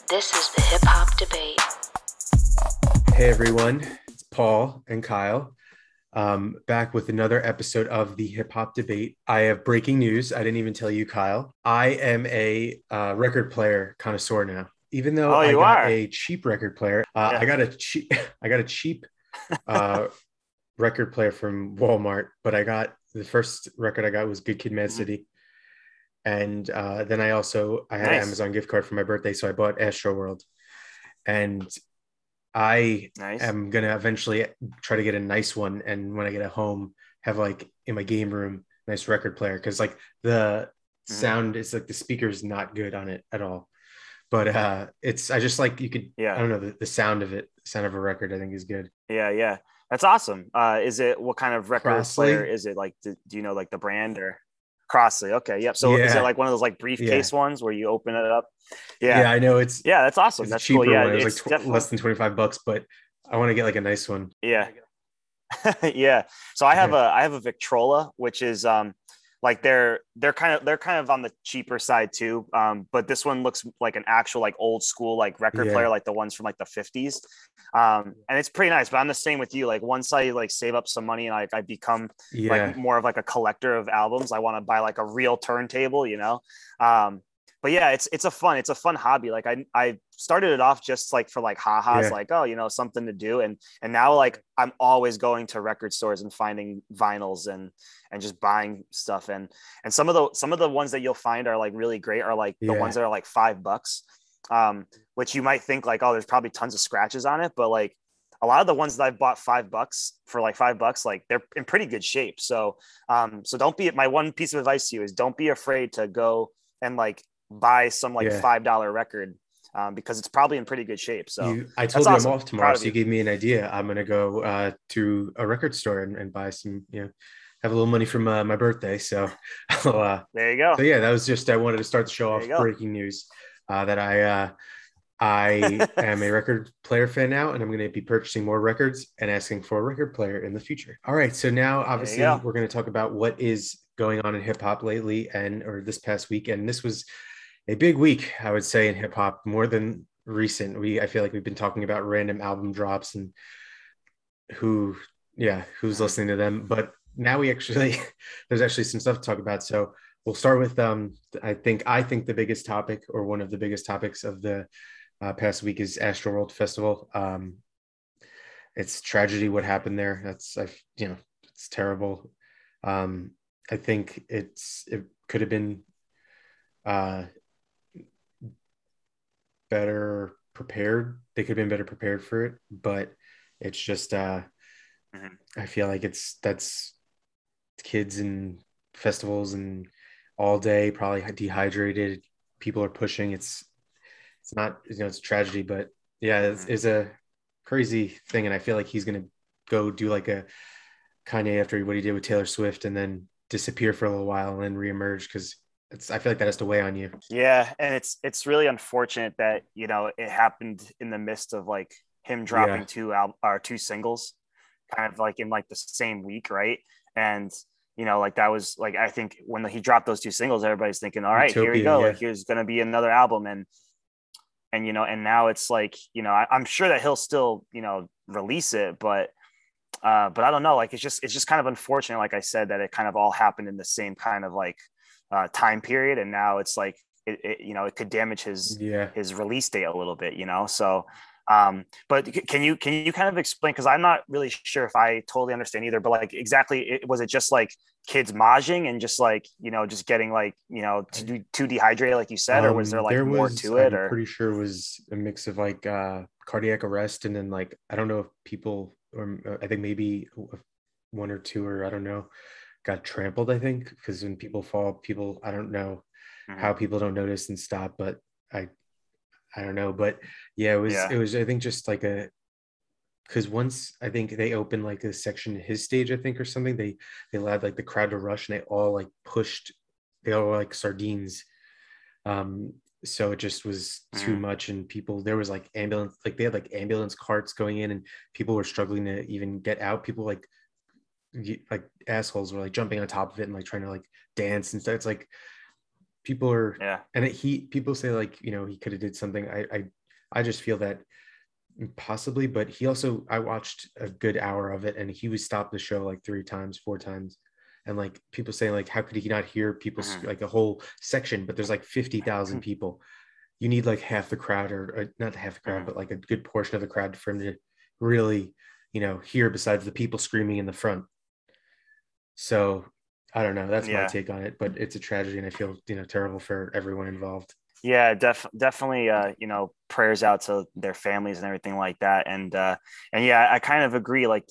This is the Hip Hop Debate. Hey everyone, it's Paul and Kyle, back with another episode of the Hip Hop Debate. I have breaking news. I didn't even tell you, Kyle. I am a record player connoisseur now. Even though Oh, I you got are? a cheap record player, Yeah. I got a cheap, I got a cheap uh, record player from Walmart. But the first record I got was Good Kid, Mad Mhm. City, and then I had an Nice. Amazon gift card for my birthday, so I bought Astro World. And I Nice. am gonna eventually try to get a nice one, and when I get a home, have like in my game room, nice record player because like the Mhm. sound is like the speaker's not good on it at all. But it's I just like you could I Yeah. don't know the sound of it, sound of a record I think is good. Yeah. Yeah. That's awesome. Is it what kind of record player Crossley, is it? Like, do you know like the brand or Crossley? Okay. Yep. So is it yeah, like one of those like yeah, briefcase ones where you open it up? Yeah. yeah. I know Yeah. That's awesome. it's a That's cool. cheaper Yeah. one. It was like It's definitely. less than 25 bucks, but I want to get like a nice one. Yeah. Yeah. So Yeah, I have a Victrola, which is like they're kind of on the cheaper side too. But this one looks like an actual like old school like record yeah, player, like the ones from like the 50s. And it's pretty nice. But I'm the same with you. Like once I like save up some money and I become like yeah, more of like a collector of albums, I want to buy like a real turntable, you know. But yeah, it's a fun hobby. Like I started it off just like for like ha-has, yeah, like, oh, something to do. And now like I'm always going to record stores and finding vinyls and just buying stuff. And some of the ones that you'll find are like really great are like the ones yeah, that are like $5. Which you might think like, oh, there's probably tons of scratches on it, but like a lot of the ones that I've bought $5 for like $5, like they're in pretty good shape. So don't be, my one piece of advice to you is don't be afraid to go and like buy some like yeah. $5 record, because it's probably in pretty good shape. So I that's told you I'm awesome. off tomorrow, Proud of so you you. gave me an idea. I'm gonna go to a record store and buy some, have a little money from my birthday. So, I'll, There you go. so yeah, that was just I wanted to start the show There you off go. breaking news that I am a record player fan now, and I'm going to be purchasing more records and asking for a record player in the future. All right, so now There you obviously go. we're going to talk about what is going on in hip hop lately and or this past week, and this was a big week, I would say, in hip hop, more than recent. I feel like we've been talking about random album drops and who, yeah, who's Mhm. listening to them. But now we actually, there's actually some stuff to talk about. So we'll start with, I think the biggest topic or one of the biggest topics of the past week is Astro World Festival. It's tragedy what happened there. It's terrible. Um, I think it could have been uh, better prepared. They could have been better prepared for it, but it's just Mhm. I feel like that's kids and festivals and all day probably dehydrated. People are pushing. It's not it's a tragedy, but yeah, Mhm. it's a crazy thing, and I feel like he's gonna go do like a Kanye after what he did with Taylor Swift, and then disappear for a little while and then reemerge because it's I feel like that has to weigh on you. Yeah, and it's really unfortunate that it happened in the midst of like him Yeah, dropping two singles, kind of like in like the same week, right? And like that was like I think when he dropped those two singles, everybody's thinking, all right, here we Utopia. go, like Yeah, here's gonna be another album, and now it's like I'm sure that he'll still release it, but I don't know, like it's just kind of unfortunate, like I said, that it kind of all happened in the same kind of like time period, and now it's like it could damage yeah. his release date a little bit, so but can you kind of explain, because I'm not really sure if I totally understand either, but like exactly, was it just like kids moshing and just like just getting like too dehydrated like you said, or was there like There more was, to it, I'm or pretty sure it was a mix of like cardiac arrest and then like I don't know if people or I think maybe one or two or I don't know got trampled. I think because when people fall, people I don't know Mhm. how people don't notice and stop, but I I don't know, but yeah, Yeah. it was I think just like a because once I think they opened like a section in his stage I think or something they allowed like the crowd to rush and they all like pushed they all were like sardines. um so it just was too Mhm. much and people there was like ambulance like they had like ambulance carts going in and people were struggling to even get out. People like assholes were like jumping on top of it and like trying to like dance and stuff. It's like people are Yeah. and he people say like he could have did something. I I just feel that possibly, but I watched a good hour of it, and he was stopped the show like 3 times, 4 times. And like people saying like, how could he not hear people like a whole section, but there's like 50,000 people. You need like half the crowd or not half the crowd, but like a good portion of the crowd for him to really, hear besides the people screaming in the front. So I don't know. That's my take on it, but it's a tragedy, and I feel, terrible for everyone involved. Yeah, definitely. Prayers out to their families and everything like that. And yeah, I kind of agree. Like,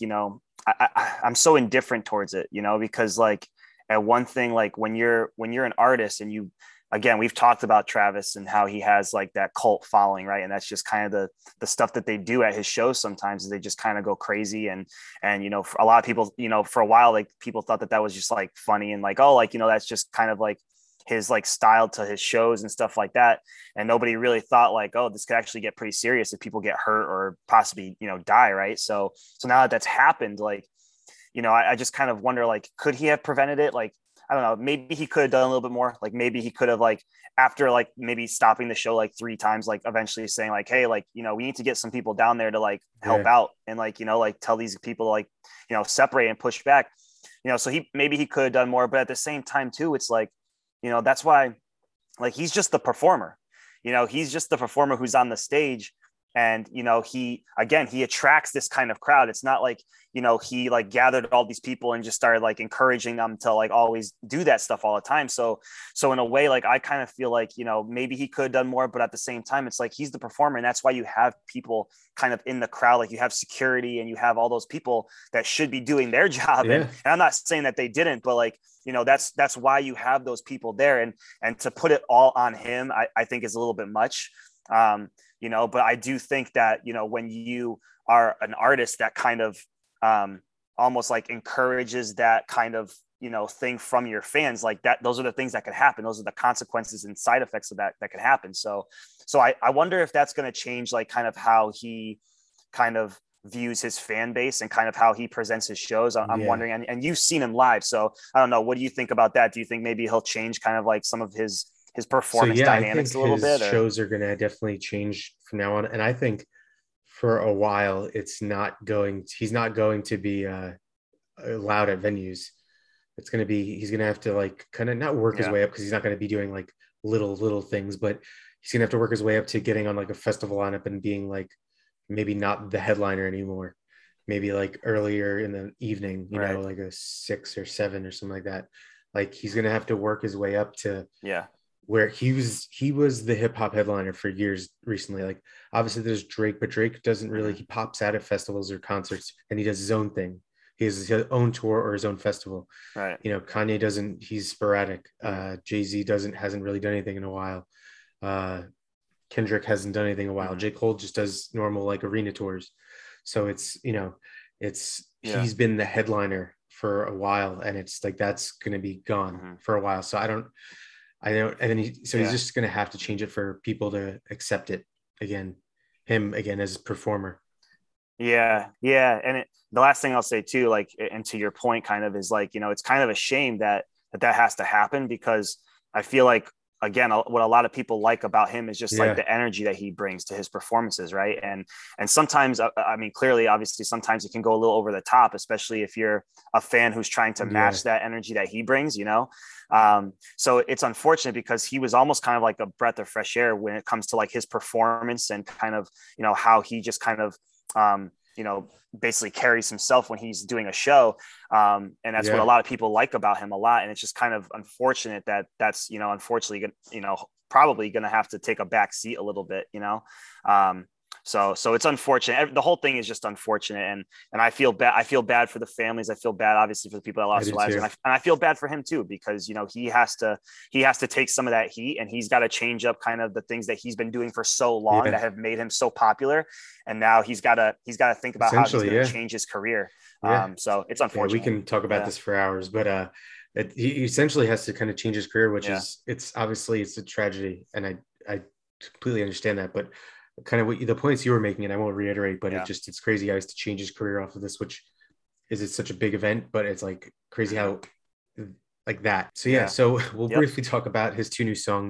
I'm so indifferent towards it, because like at one thing, like when you're an artist and again, we've talked about Travis and how he has like that cult following, right? And that's just kind of the stuff that they do at his shows. Sometimes is they just kind of go crazy, and for a lot of people, for a while, like people thought that was just like funny and like, oh, like, that's just kind of like his like style to his shows and stuff like that. And nobody really thought like, oh, this could actually get pretty serious if people get hurt or possibly, die. Right. So now that that's happened, like, I just kind of wonder, like, could he have prevented it? Like, I don't know, maybe he could have done a little bit more. Like maybe he could have, like, after like maybe stopping the show like 3 times, like eventually saying like, hey, like, we need to get some people down there to like help out and like, like tell these people to, like, separate and push back, so maybe he could have done more. But at the same time too, it's like, that's why, like, he's just the performer, he's just the performer who's on the stage. And, he attracts this kind of crowd. It's not like, he like gathered all these people and just started like encouraging them to like always do that stuff all the time. So in a way, like, I kind of feel like, maybe he could have done more, but at the same time, it's like, he's the performer. And that's why you have people kind of in the crowd. Like you have security and you have all those people that should be doing their job. Yeah. And I'm not saying that they didn't, but like, that's why you have those people there. And to put it all on him, I think is a little bit much. But I do think that, when you are an artist that kind of almost like encourages that kind of, thing from your fans, like that, those are the things that could happen. Those are the consequences and side effects of that could happen. So I wonder if that's going to change, like, kind of how he kind of views his fan base and kind of how he presents his shows. I'm wondering, and you've seen him live. So I don't know. What do you think about that? Do you think maybe he'll change kind of like some of his performance dynamics a little bit? Or? Shows are going to definitely change from now on. And I think for a while, he's not going to be allowed at venues. It's going to be, he's going to have to like kind of not work his way up, because he's not going to be doing like little things, but he's going to have to work his way up to getting on like a festival lineup and being like, maybe not the headliner anymore, maybe like earlier in the evening, you know, like a 6 or 7 or something like that. Like he's going to have to work his way up to where he was the hip hop headliner for years recently. Like obviously there's Drake, but Drake doesn't really, he pops out at festivals or concerts and he does his own thing. He has his own tour or his own festival. Right. You know, Kanye doesn't, he's sporadic. Jay-Z hasn't really done anything in a while. Kendrick hasn't done anything in a while. J. Cole just does normal like arena tours. So it's, you know, he's been the headliner for a while, and it's like, that's going to be gone for a while. So I know. And then he's just going to have to change it for people to accept it again, him again as a performer. Yeah. Yeah. And the last thing I'll say too, like, and to your point kind of is like, you know, it's kind of a shame that has to happen, because I feel like, again, what a lot of people like about him is just like the energy that he brings to his performances. Right. And sometimes, I mean, clearly, obviously, sometimes it can go a little over the top, especially if you're a fan who's trying to match that energy that he brings, you know? So it's unfortunate, because he was almost kind of like a breath of fresh air when it comes to like his performance and kind of, you know, how he just kind of, you know, basically carries himself when he's doing a show. And that's what a lot of people like about him a lot. And it's just kind of unfortunate that's, you know, unfortunately, you know, probably going to have to take a back seat a little bit, you know? So it's unfortunate. The whole thing is just unfortunate. And I feel bad. I feel bad for the families. I feel bad, obviously, for the people that lost their lives. And I feel bad for him too, because, you know, he has to take some of that heat, and he's got to change up kind of the things that he's been doing for so long that have made him so popular. And now he's got to think about how he's going to change his career. So it's unfortunate. We can talk about this for hours, but he essentially has to kind of change his career, which is, it's obviously it's a tragedy. And I completely understand that, but kind of the points you were making, and I won't reiterate, but it's crazy how he has to change his career off of this, which is such a big event, but it's like crazy how like that. So so we'll briefly talk about his 2 new songs.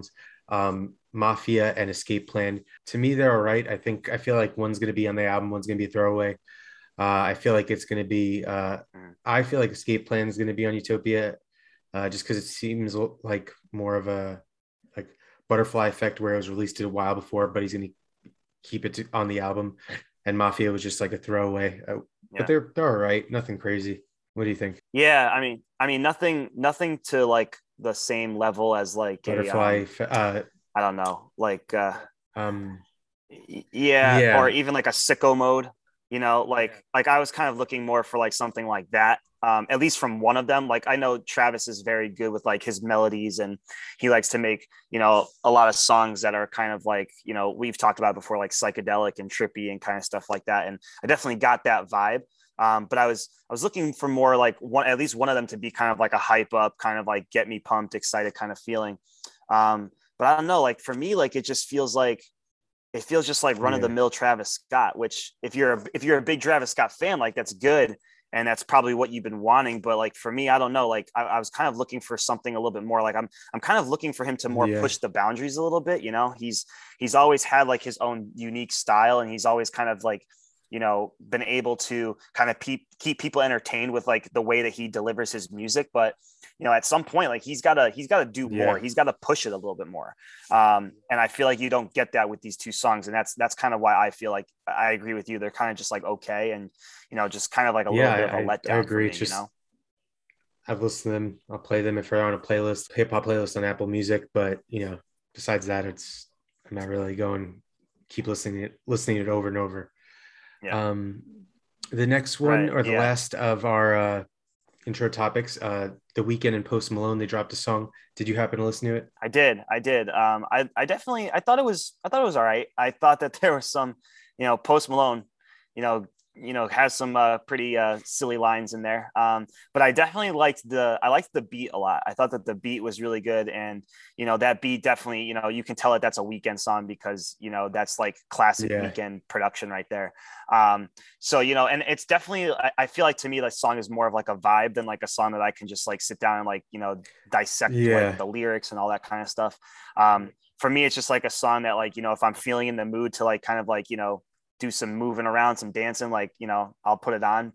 Mafia and Escape Plan. To me, they're all right. I feel like one's going to be on the album, one's going to be a throwaway. I feel like it's going to be. I feel like Escape Plan is going to be on Utopia, just because it seems like more of a like Butterfly Effect, where it was released a while before, but he's going to keep it on the album. And Mafia was just like a throwaway, but they're all right. Nothing crazy. What do you think? Yeah, I mean, nothing to like the same level as like Butterfly. I don't know, like Um. yeah, or Yeah. even like a Sicko Mode, like I was kind of looking more for like something like that. At least from one of them. Like I know Travis is very good with like his melodies, and he likes to make, a lot of songs that are kind of like, we've talked about before, like psychedelic and trippy and kind of stuff like that. And I definitely got that vibe. But I was looking for more like at least one of them to be kind of like a hype up, kind of like get me pumped, excited kind of feeling. But I don't know, like for me, like it feels just like run of the Yeah. mill Travis Scott, which if you're a big Travis Scott fan, like that's good. And that's probably what you've been wanting. But like for me, I don't know. Like I was kind of looking for something a little bit more. Like I'm kind of looking for him to more Yeah. push the boundaries a little bit. He's always had like his own unique style, and he's always kind of like, been able to kind of keep people entertained with like the way that he delivers his music. But at some point, like he's gotta do more. Yeah. He's got to push it a little bit more. And I feel like you don't get that with these two songs, and that's kind of why I feel like I agree with you. They're kind of just like okay, and just kind of like a little Yeah. bit of a I letdown for agree. me. It's just I've listened to them. I'll play them if they're on a playlist, hip hop playlist on Apple Music. But besides that, I'm not really going keep listening it over and over. Yeah. Um, the next one Right. or the Yeah. last of our intro topics, The Weeknd and Post Malone, they dropped a song. Did you happen to listen to it? I did. I did. I definitely, I thought it was all right. I thought that there was some, Post Malone, you know, has some pretty silly lines in there. But I definitely liked the beat a lot. I thought that the beat was really good. And, that beat definitely, you can tell that that's a Weekend song because, that's like classic Yeah. Weekend production right there. So, and it's definitely, I feel like to me, the song is more of like a vibe than like a song that I can just like sit down and like, dissect like Yeah. the lyrics and all that kind of stuff. For me, it's just like a song that like, if I'm feeling in the mood to like kind of like, do some moving around, some dancing, like, I'll put it on.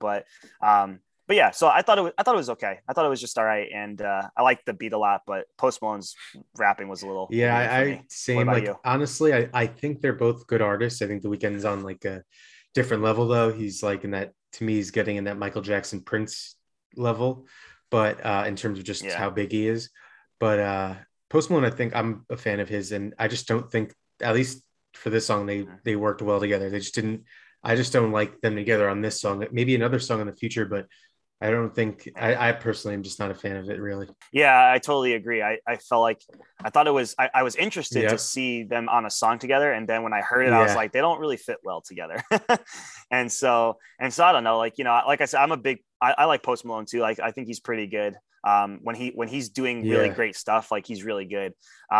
But yeah, so I thought it was okay. I thought it was just all right. And I liked the beat a lot, but Post Malone's rapping was a little Yeah, weird for I me. What same. about Like you? honestly, I think they're both good artists. I think The Weeknd's on like a different level though. He's like in that to me, he's getting in that Michael Jackson Prince level, but in terms of just Yeah. how big he is. But Post Malone, I think I'm a fan of his, and I just don't think, at least for this song, they worked well together. They just didn't. I just don't like them together on this song. Maybe another song in the future, but I don't think Yeah. I personally am just not a fan of it really. Yeah, I totally agree. I felt like I thought it was I was interested to Yep. see them on a song together, and then when I heard it, I was Yeah. like, they don't really fit well together. And so I don't know, like like I said, I like Post Malone too. Like I think he's pretty good. When he's doing really Yeah. great stuff, like he's really good.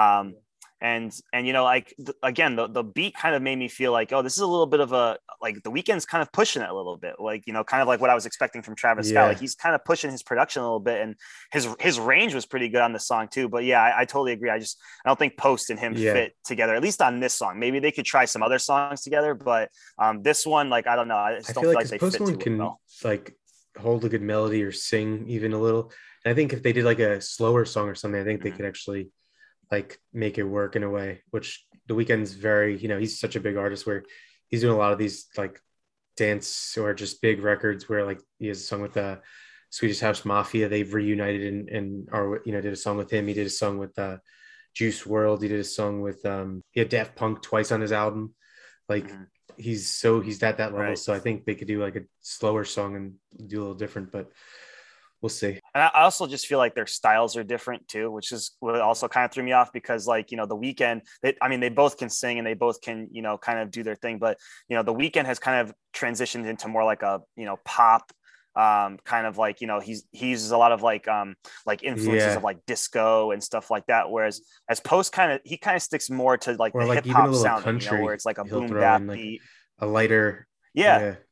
And like again, the beat kind of made me feel like, oh, this is a little bit of a like The Weeknd's kind of pushing it a little bit, like kind of like what I was expecting from Travis Scott. Like Yeah. he's kind of pushing his production a little bit, and his range was pretty good on the song too. But yeah, I totally agree. I don't think Post and him Yeah. fit together, at least on this song. Maybe they could try some other songs together, but this one, like I don't know, I I just don't feel feel like like because they Post fit Malone too can well. like hold a good melody or sing even a little. And I think if they did like a slower song or something, I think they Mhm. could actually like make it work in a way, which The Weeknd's very, he's such a big artist where he's doing a lot of these like dance or just big records where like he has a song with the Swedish House Mafia. They've reunited and or did a song with him. He did a song with Juice World. He did a song with he had Daft Punk twice on his album. Like Mhm. he's at that level. Right. So I think they could do like a slower song and do a little different, but we'll see. And I also just feel like their styles are different too, which is what also kind of threw me off because like, The Weeknd, they both can sing and they both can, kind of do their thing. But, The Weeknd has kind of transitioned into more like a, pop kind of like, he uses a lot of like influences of Yeah. like disco and stuff like that. Whereas as Post he kind of sticks more to like Or the like hip even a hop little sounding, where country it's like a he'll boom throw bap in like beat. a lighter. Yeah. Yeah.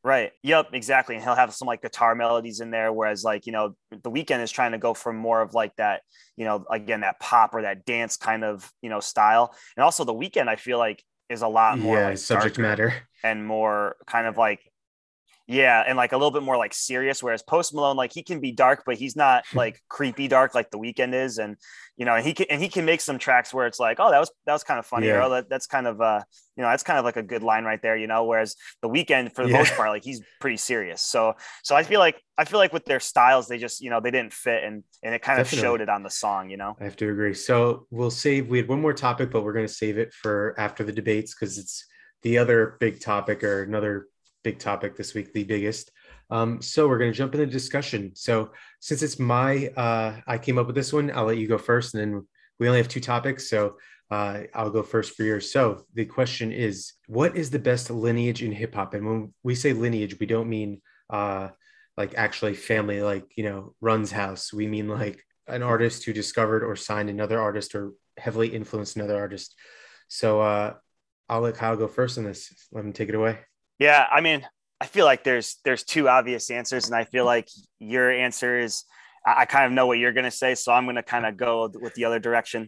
Right. Yep. Exactly. And he'll have some like guitar melodies in there. Whereas like, The Weeknd is trying to go for more of like that, again, that pop or that dance kind of, style. And also The Weeknd, I feel like is a lot more Yeah, like subject darker matter. and more kind of like, yeah, and like a little bit more like serious. Whereas Post Malone, like he can be dark, but he's not like creepy dark like The Weeknd is, and and he can make some tracks where it's like, oh, that was kind of funny, or Yeah. oh, that's kind of that's kind of like a good line right there, Whereas The Weeknd, for the Yeah. most part, like he's pretty serious. So I feel like with their styles, they just they didn't fit, and it kind of Definitely. showed it on the song. I have to agree. So we had one more topic, but we're going to save it for after the debates because it's the other big topic or another big topic this week, the biggest. So we're going to jump into discussion. So since it's I came up with this one, I'll let you go first, and then we only have two topics. So I'll go first for yours. So the question is, what is the best lineage in hip hop? And when we say lineage, we don't mean like actually family, like, runs house. We mean like an artist who discovered or signed another artist or heavily influenced another artist. So I'll let Kyle go first on this. Let him take it away. Yeah, I mean, I feel like there's two obvious answers, and I feel like your answer is I kind of know what you're going to say, so I'm going to kind of go with the other direction.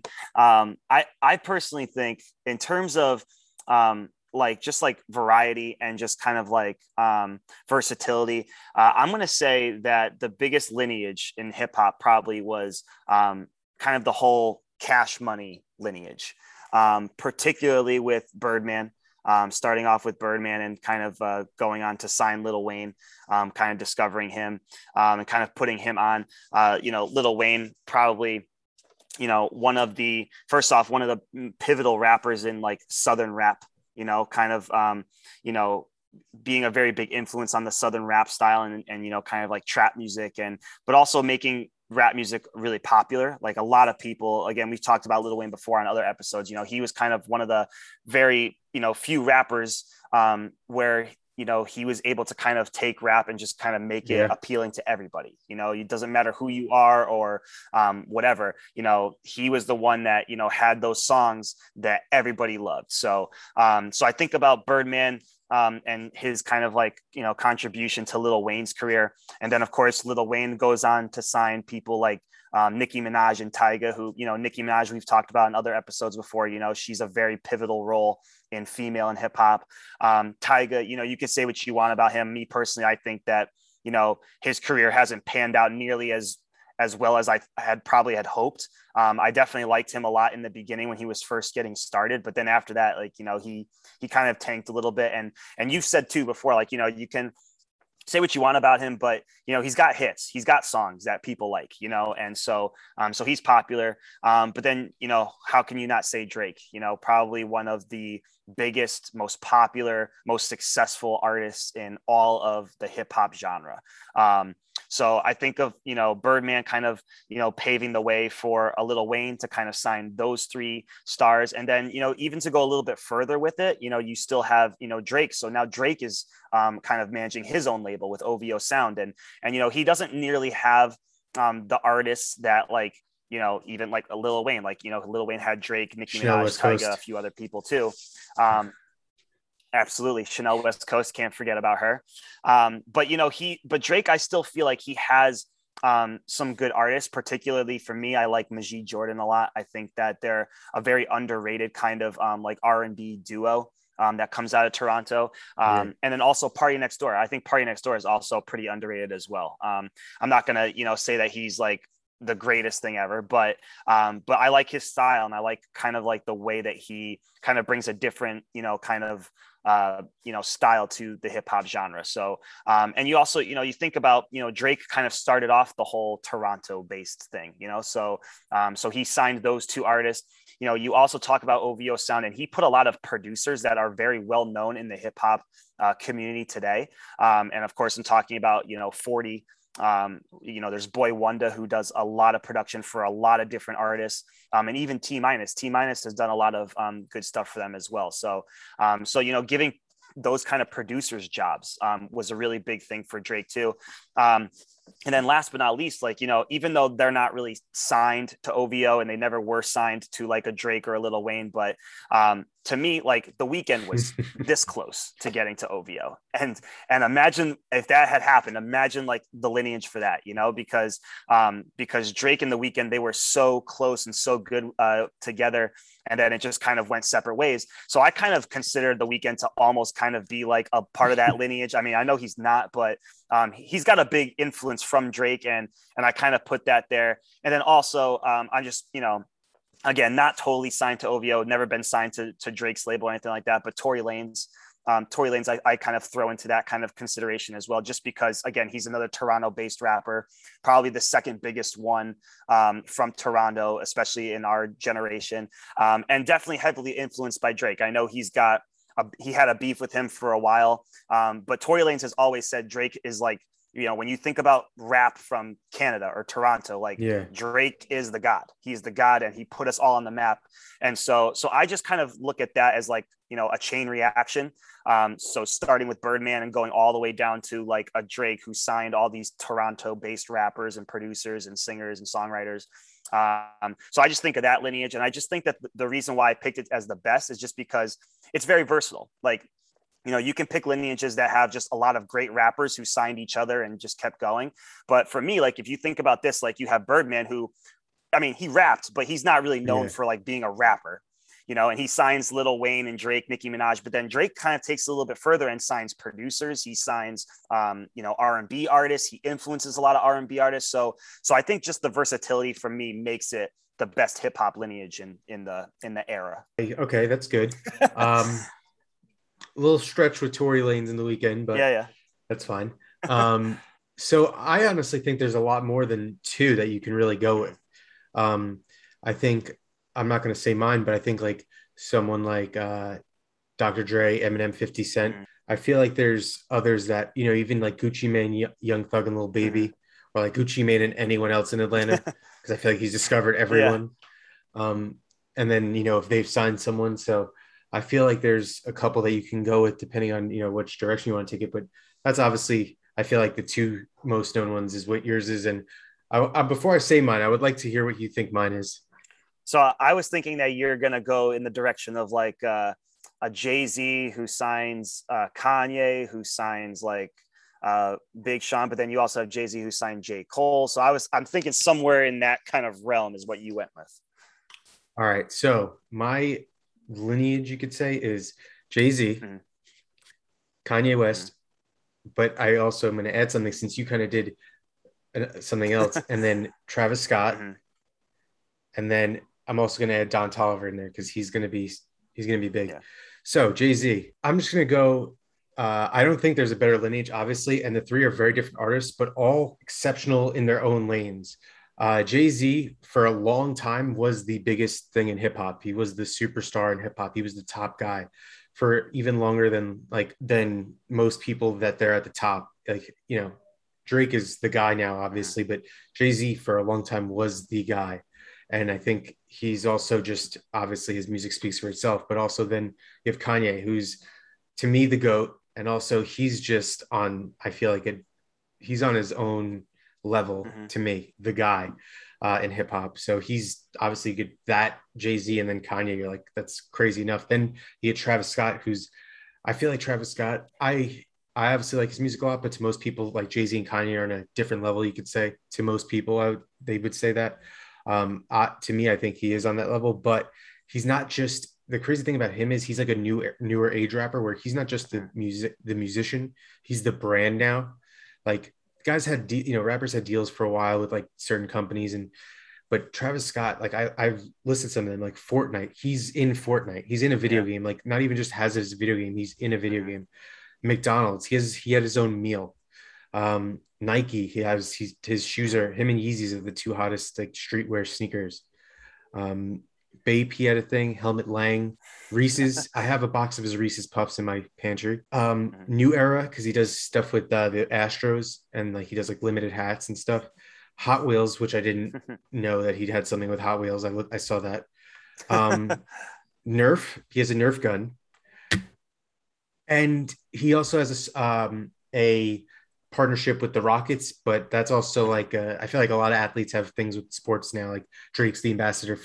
I personally think in terms of like just like variety and just kind of like versatility, I'm going to say that the biggest lineage in hip hop probably was kind of the whole Cash Money lineage, particularly with Birdman. Starting off with Birdman and kind of going on to sign Lil Wayne, kind of discovering him and kind of putting him on, Lil Wayne, probably, one of the pivotal rappers in like Southern rap, kind of, being a very big influence on the Southern rap style and kind of like trap music but also making rap music really popular. Like a lot of people, again, we've talked about Lil Wayne before on other episodes, he was kind of one of the very, few rappers where, he was able to kind of take rap and just kind of make it appealing to everybody. It doesn't matter who you are or whatever, he was the one that, had those songs that everybody loved. So I think about Birdman and his kind of like, contribution to Lil Wayne's career. And then of course, Lil Wayne goes on to sign people like Nicki Minaj and Tyga, who, Nicki Minaj, we've talked about in other episodes before, she's a very pivotal role in female and hip hop. Tyga, you can say what you want about him. Me personally, I think that, his career hasn't panned out nearly as well as I had hoped. I definitely liked him a lot in the beginning when he was first getting started, but then after that, like, he kind of tanked a little bit. And you've said too before, like, you can say what you want about him, but he's got hits, he's got songs that people like, and so he's popular. But then, how can you not say Drake? Probably one of the biggest, most popular, most successful artists in all of the hip hop genre. So I think of, Birdman kind of, paving the way for a Lil Wayne to kind of sign those three stars. And then, even to go a little bit further with it, you still have, Drake. So now Drake is kind of managing his own label with OVO Sound. And he doesn't nearly have the artists that like, even like a Lil Wayne, like, Lil Wayne had Drake, Nicki Minaj, Tyga, a few other people too. Absolutely. Chanel West Coast. Can't forget about her. But Drake, I still feel like he has some good artists, particularly for me. I like Majid Jordan a lot. I think that they're a very underrated kind of like R&B duo that comes out of Toronto. And then also Party Next Door. I think Party Next Door is also pretty underrated as well. I'm not going to, say that he's like the greatest thing ever, but I like his style, and I like kind of like the way that he kind of brings a different, kind of style to the hip hop genre. So, and you also, you think about, Drake kind of started off the whole Toronto based thing, so he signed those two artists. You also talk about OVO Sound, and he put a lot of producers that are very well known in the hip hop community today. And of course, I'm talking about, 40. There's Boy Wonder, who does a lot of production for a lot of different artists, and even T Minus has done a lot of good stuff for them as well. So giving those kind of producers jobs was a really big thing for Drake too. And then last but not least, like, you know, even though they're not really signed to OVO and they never were signed to like a Drake or a Lil Wayne, but to me, like The Weeknd was this close to getting to OVO. And imagine if that had happened, imagine like the lineage for that, you know, because Drake and The Weeknd, they were so close and so good together. And then it just kind of went separate ways. So I kind of considered The Weeknd to almost kind of be like a part of that lineage. I mean, I know he's not, but he's got a big influence from Drake, and I kind of put that there. And then also, I'm just, you know, again, not totally signed to OVO, never been signed to Drake's label or anything like that, but Tory Lanez, I kind of throw into that kind of consideration as well, just because, again, he's another Toronto-based rapper, probably the second biggest one from Toronto, especially in our generation, and definitely heavily influenced by Drake. I know he had a beef with him for a while, but Tory Lanez has always said Drake is like, you know, when you think about rap from Canada or Toronto, like Drake is the God. He's the God, and he put us all on the map. And so I just kind of look at that as like, you know, a chain reaction. So starting with Birdman and going all the way down to like a Drake who signed all these Toronto-based rappers and producers and singers and songwriters. So I just think of that lineage, and I just think that the reason why I picked it as the best is just because it's very versatile. Like, you know, you can pick lineages that have just a lot of great rappers who signed each other and just kept going. But for me, like, if you think about this, like, you have Birdman, who, I mean, he rapped, but he's not really known for like being a rapper, you know, and he signs Lil Wayne and Drake, Nicki Minaj, but then Drake kind of takes it a little bit further and signs producers. He signs, you know, R&B artists. He influences a lot of R&B artists. So I think just the versatility for me makes it the best hip hop lineage in the era. Okay, that's good. A little stretch with Tory Lanez in The Weeknd, but that's fine. So I honestly think there's a lot more than two that you can really go with. I think, I'm not going to say mine, but I think like someone like Dr. Dre, Eminem, 50 Cent. I feel like there's others that, you know, even like Gucci Mane, Young Thug and Lil Baby, or like Gucci Mane and anyone else in Atlanta, because I feel like he's discovered everyone. And then, you know, if they've signed someone, so I feel like there's a couple that you can go with depending on, you know, which direction you want to take it. But that's obviously, I feel like the two most known ones is what yours is. And before I say mine, I would like to hear what you think mine is. So I was thinking that you're going to go in the direction of like a Jay-Z who signs Kanye, who signs like Big Sean, but then you also have Jay-Z who signed J. Cole. So I'm thinking somewhere in that kind of realm is what you went with. All right. So my lineage, you could say, is Jay-Z, Kanye West, but I also am going to add something since you kind of did something else, and then Travis Scott, and then I'm also going to add Don Toliver in there because he's going to be big. Yeah. So Jay-Z, I'm just going to go. I don't think there's a better lineage, obviously, and the three are very different artists, but all exceptional in their own lanes. Jay-Z for a long time was the biggest thing in hip hop. He was the superstar in hip hop. He was the top guy for even longer than most people that they're at the top. Like, you know, Drake is the guy now, obviously, but Jay-Z for a long time was the guy. And I think he's also just, obviously his music speaks for itself, but also then you have Kanye, who's to me the GOAT. And also he's just on, I feel like he's on his own level to me, the guy in hip hop. So he's obviously good. That Jay-Z and then Kanye, you're like, that's crazy enough. Then you get Travis Scott, I feel like Travis Scott, I obviously like his music a lot, but to most people, like Jay-Z and Kanye are on a different level, you could say. To most people, they would say that. To me, I think he is on that level, but he's not just, the crazy thing about him is he's like a newer age rapper where he's not just the musician, he's the brand now. Like guys had, rappers had deals for a while with like certain companies, but Travis Scott, like I've listed some of them, like Fortnite, he's in Fortnite, he's in a video game, like not even just has it as a video game, he's in a video game. McDonald's, he had his own meal. Nike, his shoes are, him and Yeezys are the two hottest like streetwear sneakers. Bape, he had a thing. Helmut Lang, Reese's. I have a box of his Reese's Puffs in my pantry. New Era, because he does stuff with the Astros and like he does like limited hats and stuff. Hot Wheels, which I didn't know that he'd had something with Hot Wheels. I saw that. Nerf, he has a Nerf gun, and he also has a partnership with the Rockets, but that's also like I feel like a lot of athletes have things with sports now. Like Drake's the ambassador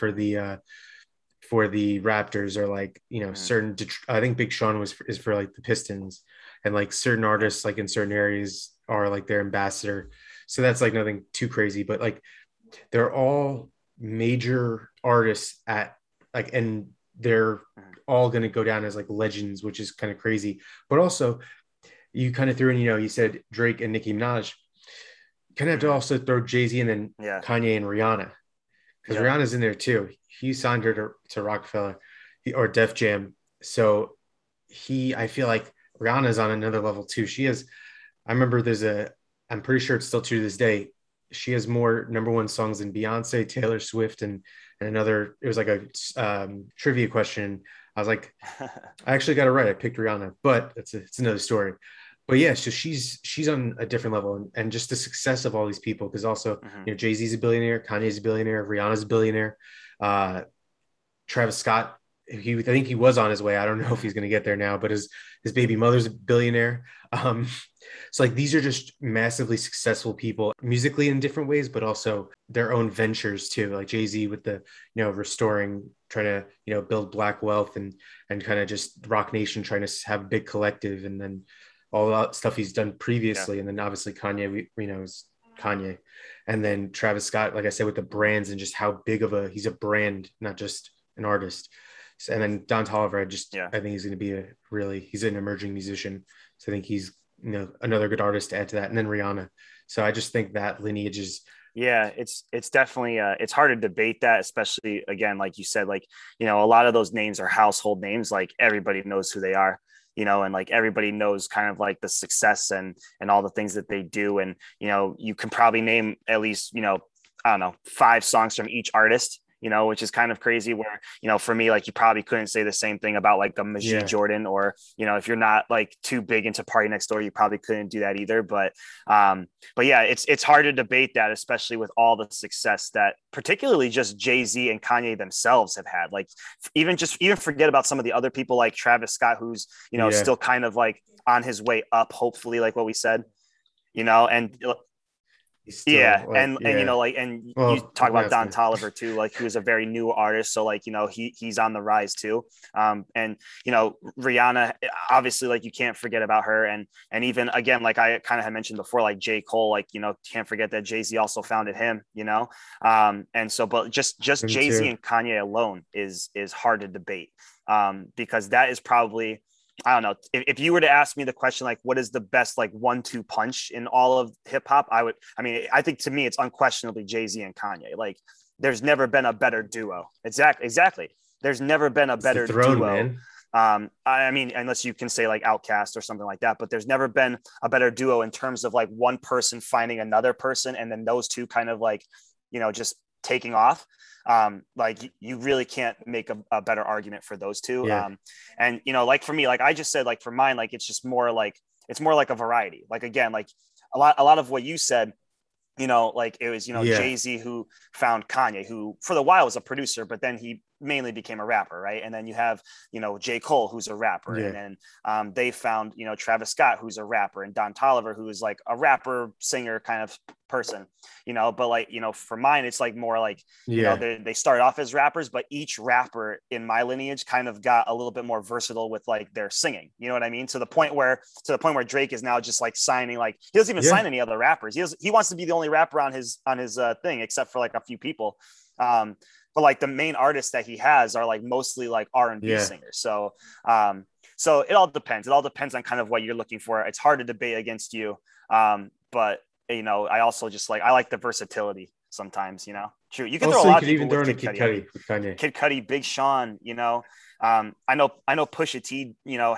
for the Raptors, or like certain. I think Big Sean is for like the Pistons, and like certain artists like in certain areas are like their ambassador. So that's like nothing too crazy, but like they're all major artists at like, and they're all going to go down as like legends, which is kind of crazy. But also, you kind of threw in, you said Drake and Nicki Minaj. You kind of have to also throw Jay-Z and then Kanye and Rihanna, because Rihanna's in there too. He signed her to Rockefeller or Def Jam. So I feel like Rihanna's on another level too. I remember I'm pretty sure it's still true to this day, she has more number one songs than Beyonce, Taylor Swift, and another. It was like a trivia question. I was like, I actually got it right. I picked Rihanna, but it's another story. But yeah, so she's on a different level, and just the success of all these people, because also Jay-Z's a billionaire, Kanye's a billionaire, Rihanna's a billionaire, Travis Scott. I think he was on his way. I don't know if he's going to get there now, but his baby mother's a billionaire. So like these are just massively successful people musically in different ways, but also their own ventures too. Like Jay-Z with the, restoring, trying to, build Black wealth, and kind of just Rock Nation trying to have a big collective, and then all that stuff he's done previously. And then obviously Kanye, is Kanye. And then Travis Scott, like I said, with the brands and just how big of he's a brand, not just an artist. And then Don Toliver, I think he's going to be he's an emerging musician. So I think he's, another good artist to add to that. And then Rihanna. So I just think that lineage is. Yeah, it's definitely, it's hard to debate that, especially again, like you said, like, a lot of those names are household names. Like everybody knows who they are, and like everybody knows kind of like the success and all the things that they do. And, you can probably name at least, I don't know, 5 songs from each artist, which is kind of crazy where, for me, like you probably couldn't say the same thing about like a Majid Jordan, or, if you're not like too big into Party Next Door, you probably couldn't do that either. But yeah, it's hard to debate that, especially with all the success that particularly just Jay-Z and Kanye themselves have had. Like even forget about some of the other people like Travis Scott, who's, still kind of like on his way up, hopefully, like what we said, and still, and you talk about Don Toliver too, like he was a very new artist, so like he's on the rise too. And Rihanna, obviously, like you can't forget about her, and even again, like I kind of had mentioned before, like J. Cole, like can't forget that Jay-Z also founded him, and so but just Jay-Z and Kanye alone is hard to debate, because that is probably, I don't know, if you were to ask me the question, like, what is the best, like 1-2 punch in all of hip hop? I think to me, it's unquestionably Jay-Z and Kanye. Like there's never been a better duo. Exactly. There's never been a better duo. Man. Unless you can say like Outkast or something like that, but there's never been a better duo in terms of like one person finding another person, and then those two kind of like, just taking off. Like you really can't make a better argument for those two. And like for me, like I just said, like for mine, like it's more like a variety. Like again, like a lot of what you said, like it was, Jay-Z who found Kanye, who for the while was a producer, but then he mainly became a rapper, right? And then you have, J. Cole, who's a rapper, and then they found, Travis Scott, who's a rapper, and Don Toliver, who is like a rapper, singer kind of person, but like, for mine, it's like more like, they started off as rappers, but each rapper in my lineage kind of got a little bit more versatile with like their singing, you know what I mean? To the point where Drake is now just like signing, like he doesn't even sign any other rappers. He wants to be the only rapper on his thing, except for like a few people. But like the main artists that he has are like mostly like R&B singers. So it all depends. It all depends on kind of what you're looking for. It's hard to debate against you. But I also just like, I like the versatility sometimes, True. You can throw a lot of people with Kid Cudi. Kid Cudi, Big Sean, I know Pusha T,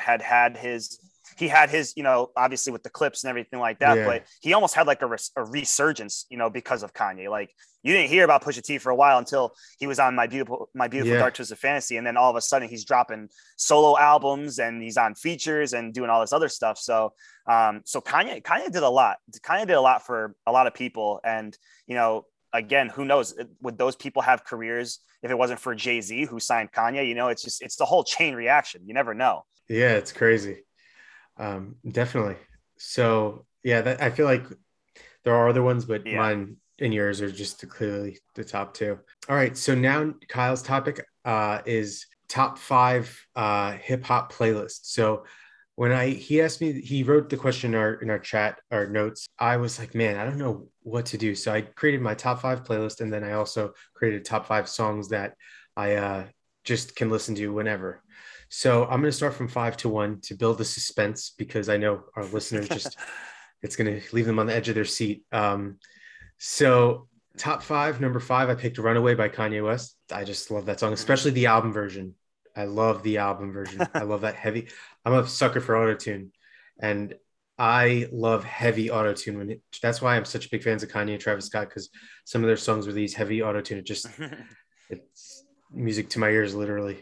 had his, obviously with the clips and everything like that, but he almost had like a resurgence, because of Kanye. Like you didn't hear about Pusha T for a while until he was on My Beautiful Dark Twisted Fantasy. And then all of a sudden he's dropping solo albums and he's on features and doing all this other stuff. So Kanye did a lot. Kanye did a lot for a lot of people. And, again, who knows, would those people have careers if it wasn't for Jay-Z who signed Kanye? It's the whole chain reaction. You never know. Yeah, it's crazy. Definitely. So Yeah, I feel like there are other ones, but Yeah. mine and yours are just clearly the top two. All right, so now Kyle's topic is top five hip hop playlists. So when he asked me, he wrote the question in our chat, our notes. I was like, man, I don't know what to do. So I created my top five playlist, and then I also created top five songs that I just can listen to whenever. So I'm going to start from five to one to build the suspense because I know our listeners just it's going to leave them on the edge of their seat. So top five, number five, I picked Runaway by Kanye West. I just love that song, especially the album version. I love the album version. I love that heavy. I'm a sucker for autotune, and I love heavy autotune. That's why I'm such big fans of Kanye and Travis Scott, because some of their songs with these heavy autotune, it's music to my ears, literally.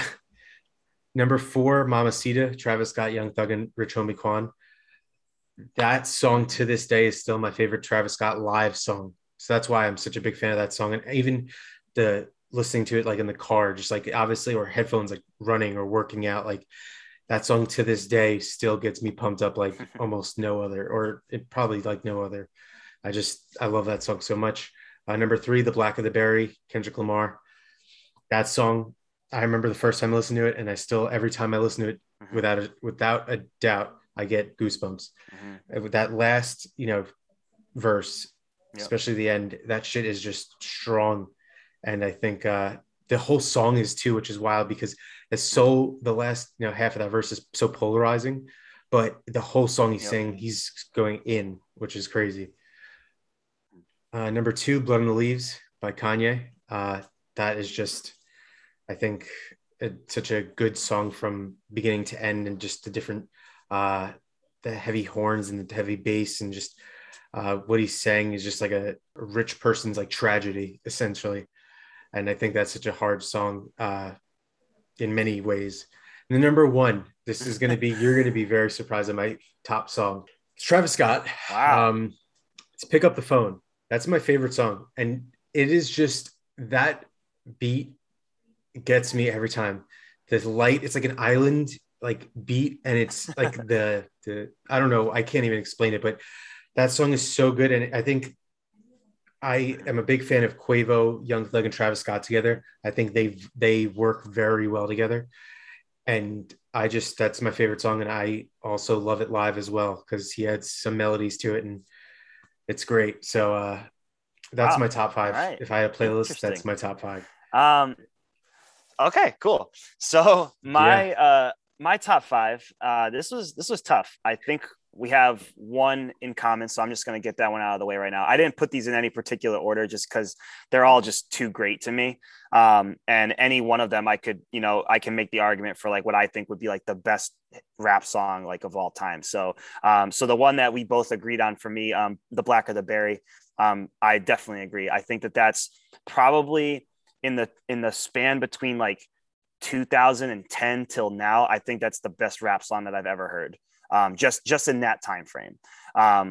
Number four, Mamacita, Travis Scott, Young Thug, and Rich Homie Quan. That song to this day is still my favorite Travis Scott live song. So that's why I'm such a big fan of that song. And even the listening to it like in the car, just like obviously, or headphones, like running or working out, like that song to this day still gets me pumped up like almost no other, or it probably like no other. I love that song so much. Number three, The Black of the Berry, Kendrick Lamar. That song, I remember the first time I listened to it, and I still, every time I listen to it, without a doubt, I get goosebumps. With that last, verse, especially the end, that shit is just strong. And I think the whole song is too, which is wild because it's so the last, half of that verse is so polarizing, but the whole song he's saying, he's going in, which is crazy. Number two, Blood on the Leaves by Kanye. That is just, I think, such a good song from beginning to end, and just the different, the heavy horns and the heavy bass, and just what he's saying is just like a rich person's like tragedy, essentially. And I think that's such a hard song in many ways. And the number one, this is going to be, you're going to be very surprised at my top song. It's Travis Scott. Wow. It's Pick Up the Phone. That's my favorite song. And it is just, that beat gets me every time. The light, it's like an island like beat, and it's like the I don't know, I can't even explain it, but that song is so good. And I think I am a big fan of Quavo, Young Thug, and Travis Scott together. I think they work very well together, and that's my favorite song. And I also love it live as well because he had some melodies to it, and it's great. So that's my top five. Right. If I had a playlist, that's my top five. Okay, cool. So my top five, this was tough. I think we have one in common, so I'm just going to get that one out of the way right now. I didn't put these in any particular order just because they're all just too great to me. And any one of them I can make the argument for like what I think would be like the best rap song like of all time. So the one that we both agreed on for me, The Black of the Berry, I definitely agree. I think that's probably in the span between like 2010 till now, I think that's the best rap song that I've ever heard. Just in that time frame. I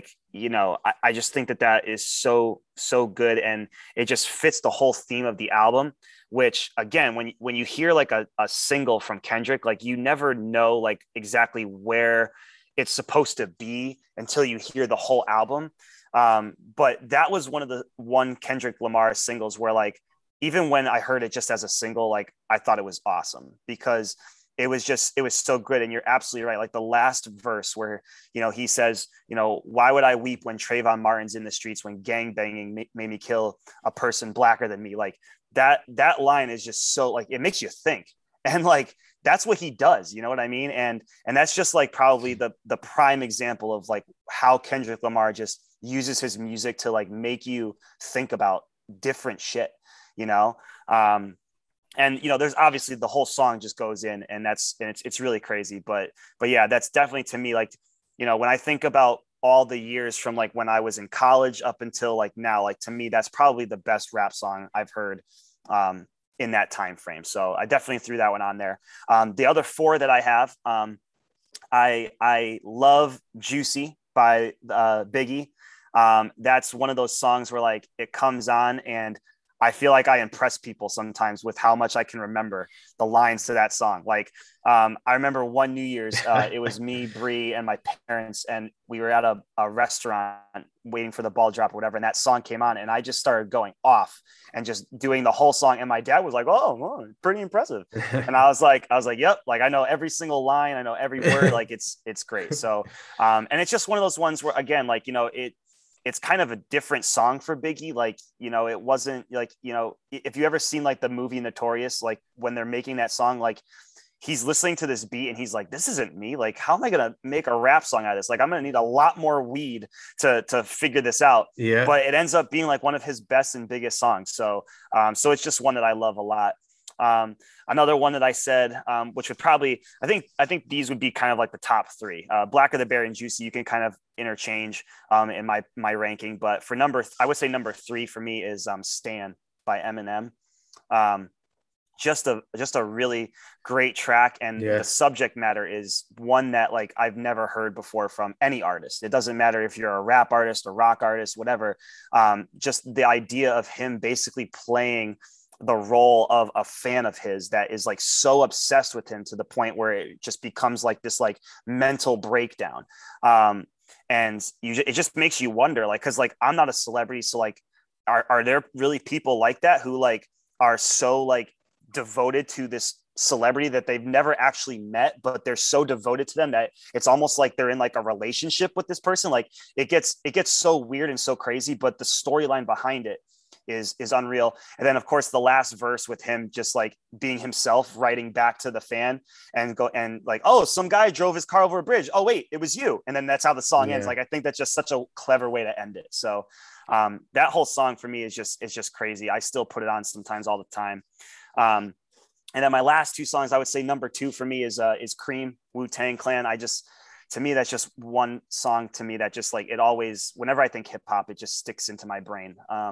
just think that is so good, and it just fits the whole theme of the album, which again, when you hear like a single from Kendrick, like you never know like exactly where it's supposed to be until you hear the whole album. But that was one Kendrick Lamar singles where like, even when I heard it just as a single, like I thought it was awesome because it was so good. And you're absolutely right. Like the last verse where, he says, why would I weep when Trayvon Martin's in the streets, when gang banging made me kill a person blacker than me? Like that line is just so like, it makes you think. And like, that's what he does. You know what I mean? And that's just like probably the prime example of like how Kendrick Lamar just uses his music to like make you think about different shit, and there's obviously the whole song just goes in, and it's really crazy. But yeah, that's definitely to me, like, when I think about all the years from like when I was in college up until like now, like to me, that's probably the best rap song I've heard in that time frame. So I definitely threw that one on there. The other four that I have, I love Juicy by Biggie. That's one of those songs where like it comes on and I feel like I impress people sometimes with how much I can remember the lines to that song. Like, I remember one New Year's, it was me, Bree, and my parents, and we were at a restaurant waiting for the ball drop or whatever, and that song came on, and I just started going off and just doing the whole song. And my dad was like, "Oh, well, pretty impressive." And I was like, "Yep, like I know every single line, I know every word, like it's great." So, and it's just one of those ones where, again, like, you know, it's kind of a different song for Biggie. Like, you know, it wasn't like, you know, if you ever seen like the movie Notorious, like when they're making that song, like he's listening to this beat and he's like, this isn't me. Like, how am I going to make a rap song out of this? Like, I'm going to need a lot more weed to figure this out. Yeah. But it ends up being like one of his best and biggest songs. So, so it's just one that I love a lot. Another one that I said, which would probably, I think these would be kind of like the top three. Blacker the Berry and Juicy, you can kind of interchange in my ranking. But for I would say number three for me is Stan by Eminem. Just a really great track, and the subject matter is one that like I've never heard before from any artist. It doesn't matter if you're a rap artist, a rock artist, whatever. Just the idea of him basically playing the role of a fan of his that is like so obsessed with him to the point where it just becomes like this like mental breakdown. And it just makes you wonder, like, cause like I'm not a celebrity. So like, are there really people like that who like are so like devoted to this celebrity that they've never actually met, but they're so devoted to them that it's almost like they're in like a relationship with this person? Like it gets so weird and so crazy, but the storyline behind it is unreal. And then of course the last verse with him just like being himself, writing back to the fan and like, oh, some guy drove his car over a bridge. Oh wait, it was you. And then that's how the song ends. Like, I think that's just such a clever way to end it. So that whole song for me is just crazy. I still put it on sometimes all the time. And then my last two songs, I would say number two for me is Cream, Wu-Tang Clan. To me, that's just one song to me that just like, it always, whenever I think hip hop, it just sticks into my brain.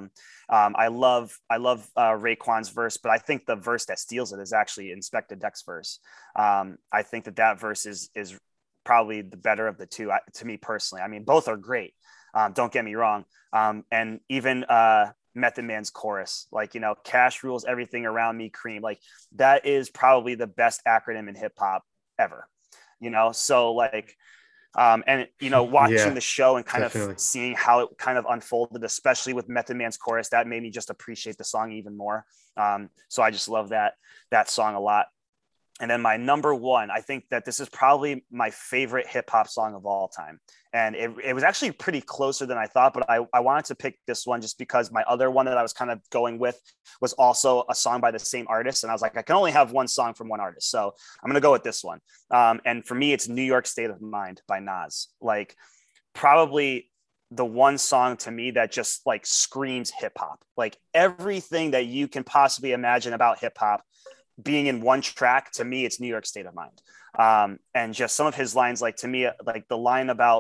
I love Raekwon's verse, but I think the verse that steals it is actually Inspector Deck's verse. I think that verse is probably the better of the two, to me personally. I mean, both are great. Don't get me wrong. And even Method Man's chorus, like, you know, cash rules everything around me, cream, like that is probably the best acronym in hip hop ever, you know? So like, and, you know, watching the show and kind of seeing how it kind of unfolded, especially with Method Man's chorus, that made me just appreciate the song even more. So I just love that song a lot. And then my number one, I think that this is probably my favorite hip hop song of all time. And it was actually pretty closer than I thought, but I wanted to pick this one just because my other one that I was kind of going with was also a song by the same artist. And I was like, I can only have one song from one artist. So I'm going to go with this one. And for me, it's New York State of Mind by Nas. Like probably the one song to me that just like screams hip hop, like everything that you can possibly imagine about hip hop being in one track. To me, it's New York State of Mind. And just some of his lines, like to me, like the line about,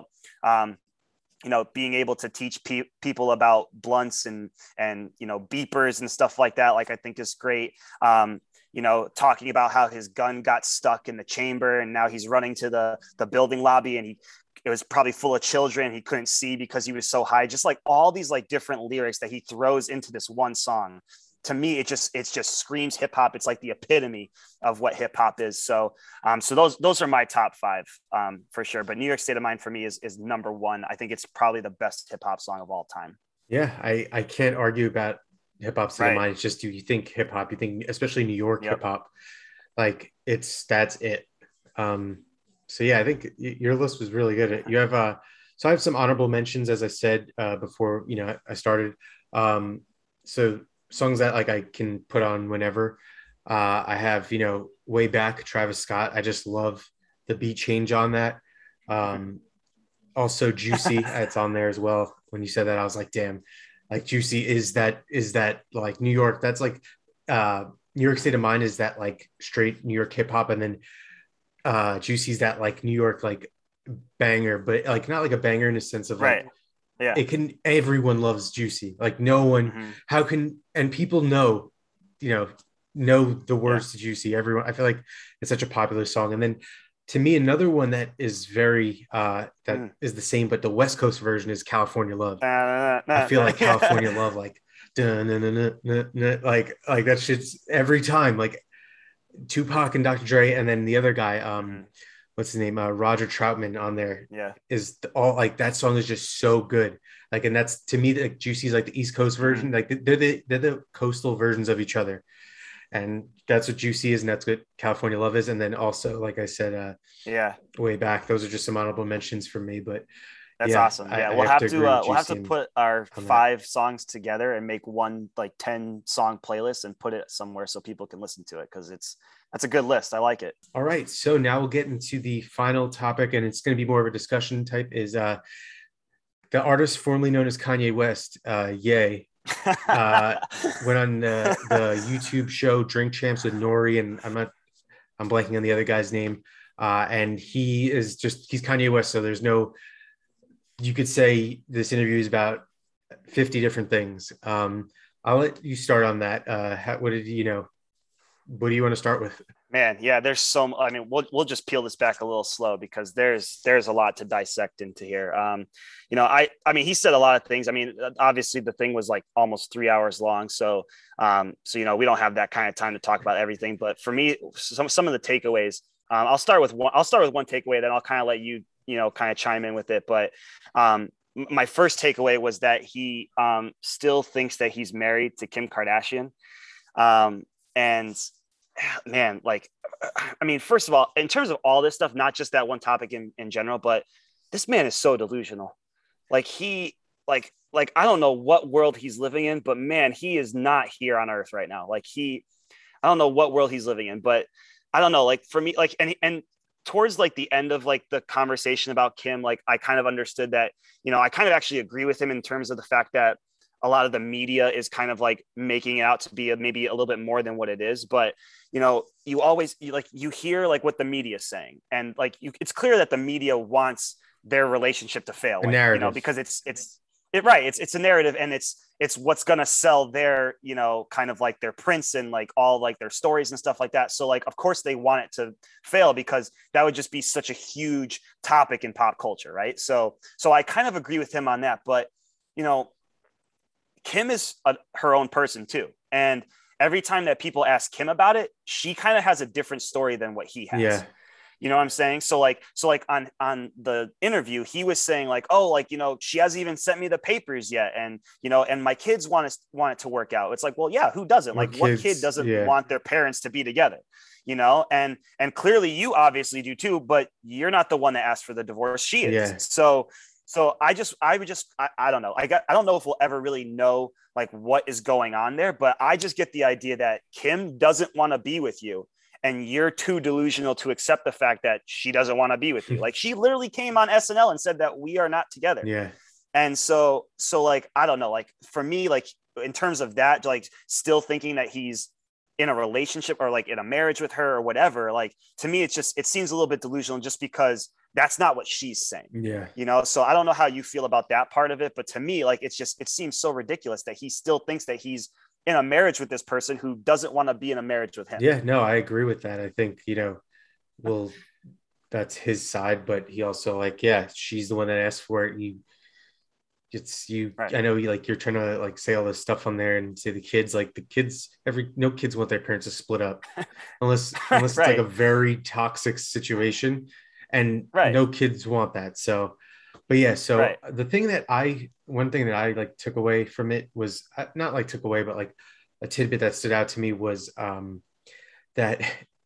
you know, being able to teach people about blunts and, you know, beepers and stuff like that. Like, I think is great. You know, talking about how his gun got stuck in the chamber and now he's running to the building lobby and it was probably full of children. He couldn't see because he was so high. Just like all these like different lyrics that he throws into this one song. To me, it just screams hip hop. It's like the epitome of what hip hop is. So, so those are my top five for sure. But New York State of Mind for me is number one. I think it's probably the best hip hop song of all time. Yeah, I can't argue about hip hop state of mind. It's just you think hip hop, you think especially New York hip hop, like that's it. So yeah, I think your list was really good. You have so I have some honorable mentions, as I said before. You know, I started. So songs that like I can put on whenever. I have, you know, Way Back, Travis Scott. I just love the beat change on that. Also Juicy, it's on there as well. When you said that, I was like, damn, like Juicy is that like New York. That's like New York State of Mind is that like straight New York hip hop, and then Juicy's that like New York like banger, but like not like a banger in the sense of like it can, everyone loves Juicy. Like no one, how can, and people know, you know the words to Juicy. Everyone, I feel like it's such a popular song. And then to me, another one that is very, is the same, but the West Coast version is California Love. I feel like California Love, like like that shit's every time, like Tupac and Dr. Dre, and then the other guy, what's his name, Roger Troutman on there, Yeah. is all like that song is just so good. Like, and that's to me, like Juicy's like the East Coast version, like they're the coastal versions of each other, and that's what Juicy is, and that's what California Love is. And then also, like I said, way back, those are just some honorable mentions for me, but. That's yeah, awesome. Yeah, I we'll have to agree with we'll have to Juicy put our on that. 5 songs together and make one like 10 song playlist and put it somewhere so people can listen to it, because that's a good list. I like it. All right, so now we'll get into the final topic, and it's going to be more of a discussion type. Is the artist formerly known as Kanye West, Ye, went on the YouTube show Drink Champs with Nori, and I'm blanking on the other guy's name, and he's Kanye West, so there's no. You could say this interview is about 50 different things. I'll let you start on that. What do you want to start with? Man, yeah, there's I mean, we'll just peel this back a little slow, because there's a lot to dissect into here. I mean, he said a lot of things. I mean, obviously the thing was like almost 3 hours long. So we don't have that kind of time to talk about everything. But for me, some of the takeaways, I'll start with one takeaway, then I'll kind of let you, kind of chime in with it. But my first takeaway was that he still thinks that he's married to Kim Kardashian. And man, like, I mean, first of all, in terms of all this stuff, not just that one topic in general, but this man is so delusional. Like I don't know what world he's living in, but man, he is not here on earth right now. Like I don't know what world he's living in, but I don't know, like for me, like, and towards like the end of like the conversation about Kim, like I kind of understood that, I kind of actually agree with him in terms of the fact that a lot of the media is kind of like making it out to be maybe a little bit more than what it is. But, you hear like what the media is saying, and like it's clear that the media wants their relationship to fail, because it's a narrative, and it's what's going to sell their, kind of like their prints and like all like their stories and stuff like that. So like, of course they want it to fail, because that would just be such a huge topic in pop culture. Right. So I kind of agree with him on that, but Kim is her own person too. And every time that people ask Kim about it, she kind of has a different story than what he has. Yeah. You know what I'm saying? So like on the interview, he was saying like, oh, like, she hasn't even sent me the papers yet. And, and my kids want it to work out. It's like, well, yeah, who doesn't? Like what kid doesn't want their parents to be together, and clearly you obviously do too, but you're not the one that asked for the divorce. She is. Yeah. So I don't know. I don't know if we'll ever really know like what is going on there, but I just get the idea that Kim doesn't want to be with you, and you're too delusional to accept the fact that she doesn't want to be with you. Like she literally came on SNL and said that we are not together. Yeah. And so like, I don't know, like for me, like in terms of that, like still thinking that he's in a relationship or like in a marriage with her or whatever, like to me, it seems a little bit delusional just because that's not what she's saying. Yeah. So I don't know how you feel about that part of it, but to me, like, it seems so ridiculous that he still thinks that he's in a marriage with this person who doesn't want to be in a marriage with him. Yeah, no, I agree with that. I think, well, that's his side, but he also like, yeah, she's the one that asked for it. Right. I know you're trying to like say all this stuff on there and say no kids want their parents to split up unless it's like a very toxic situation, and no kids want that. So, but yeah, so one thing that I like took away from it was not like took away, but like a tidbit that stood out to me was that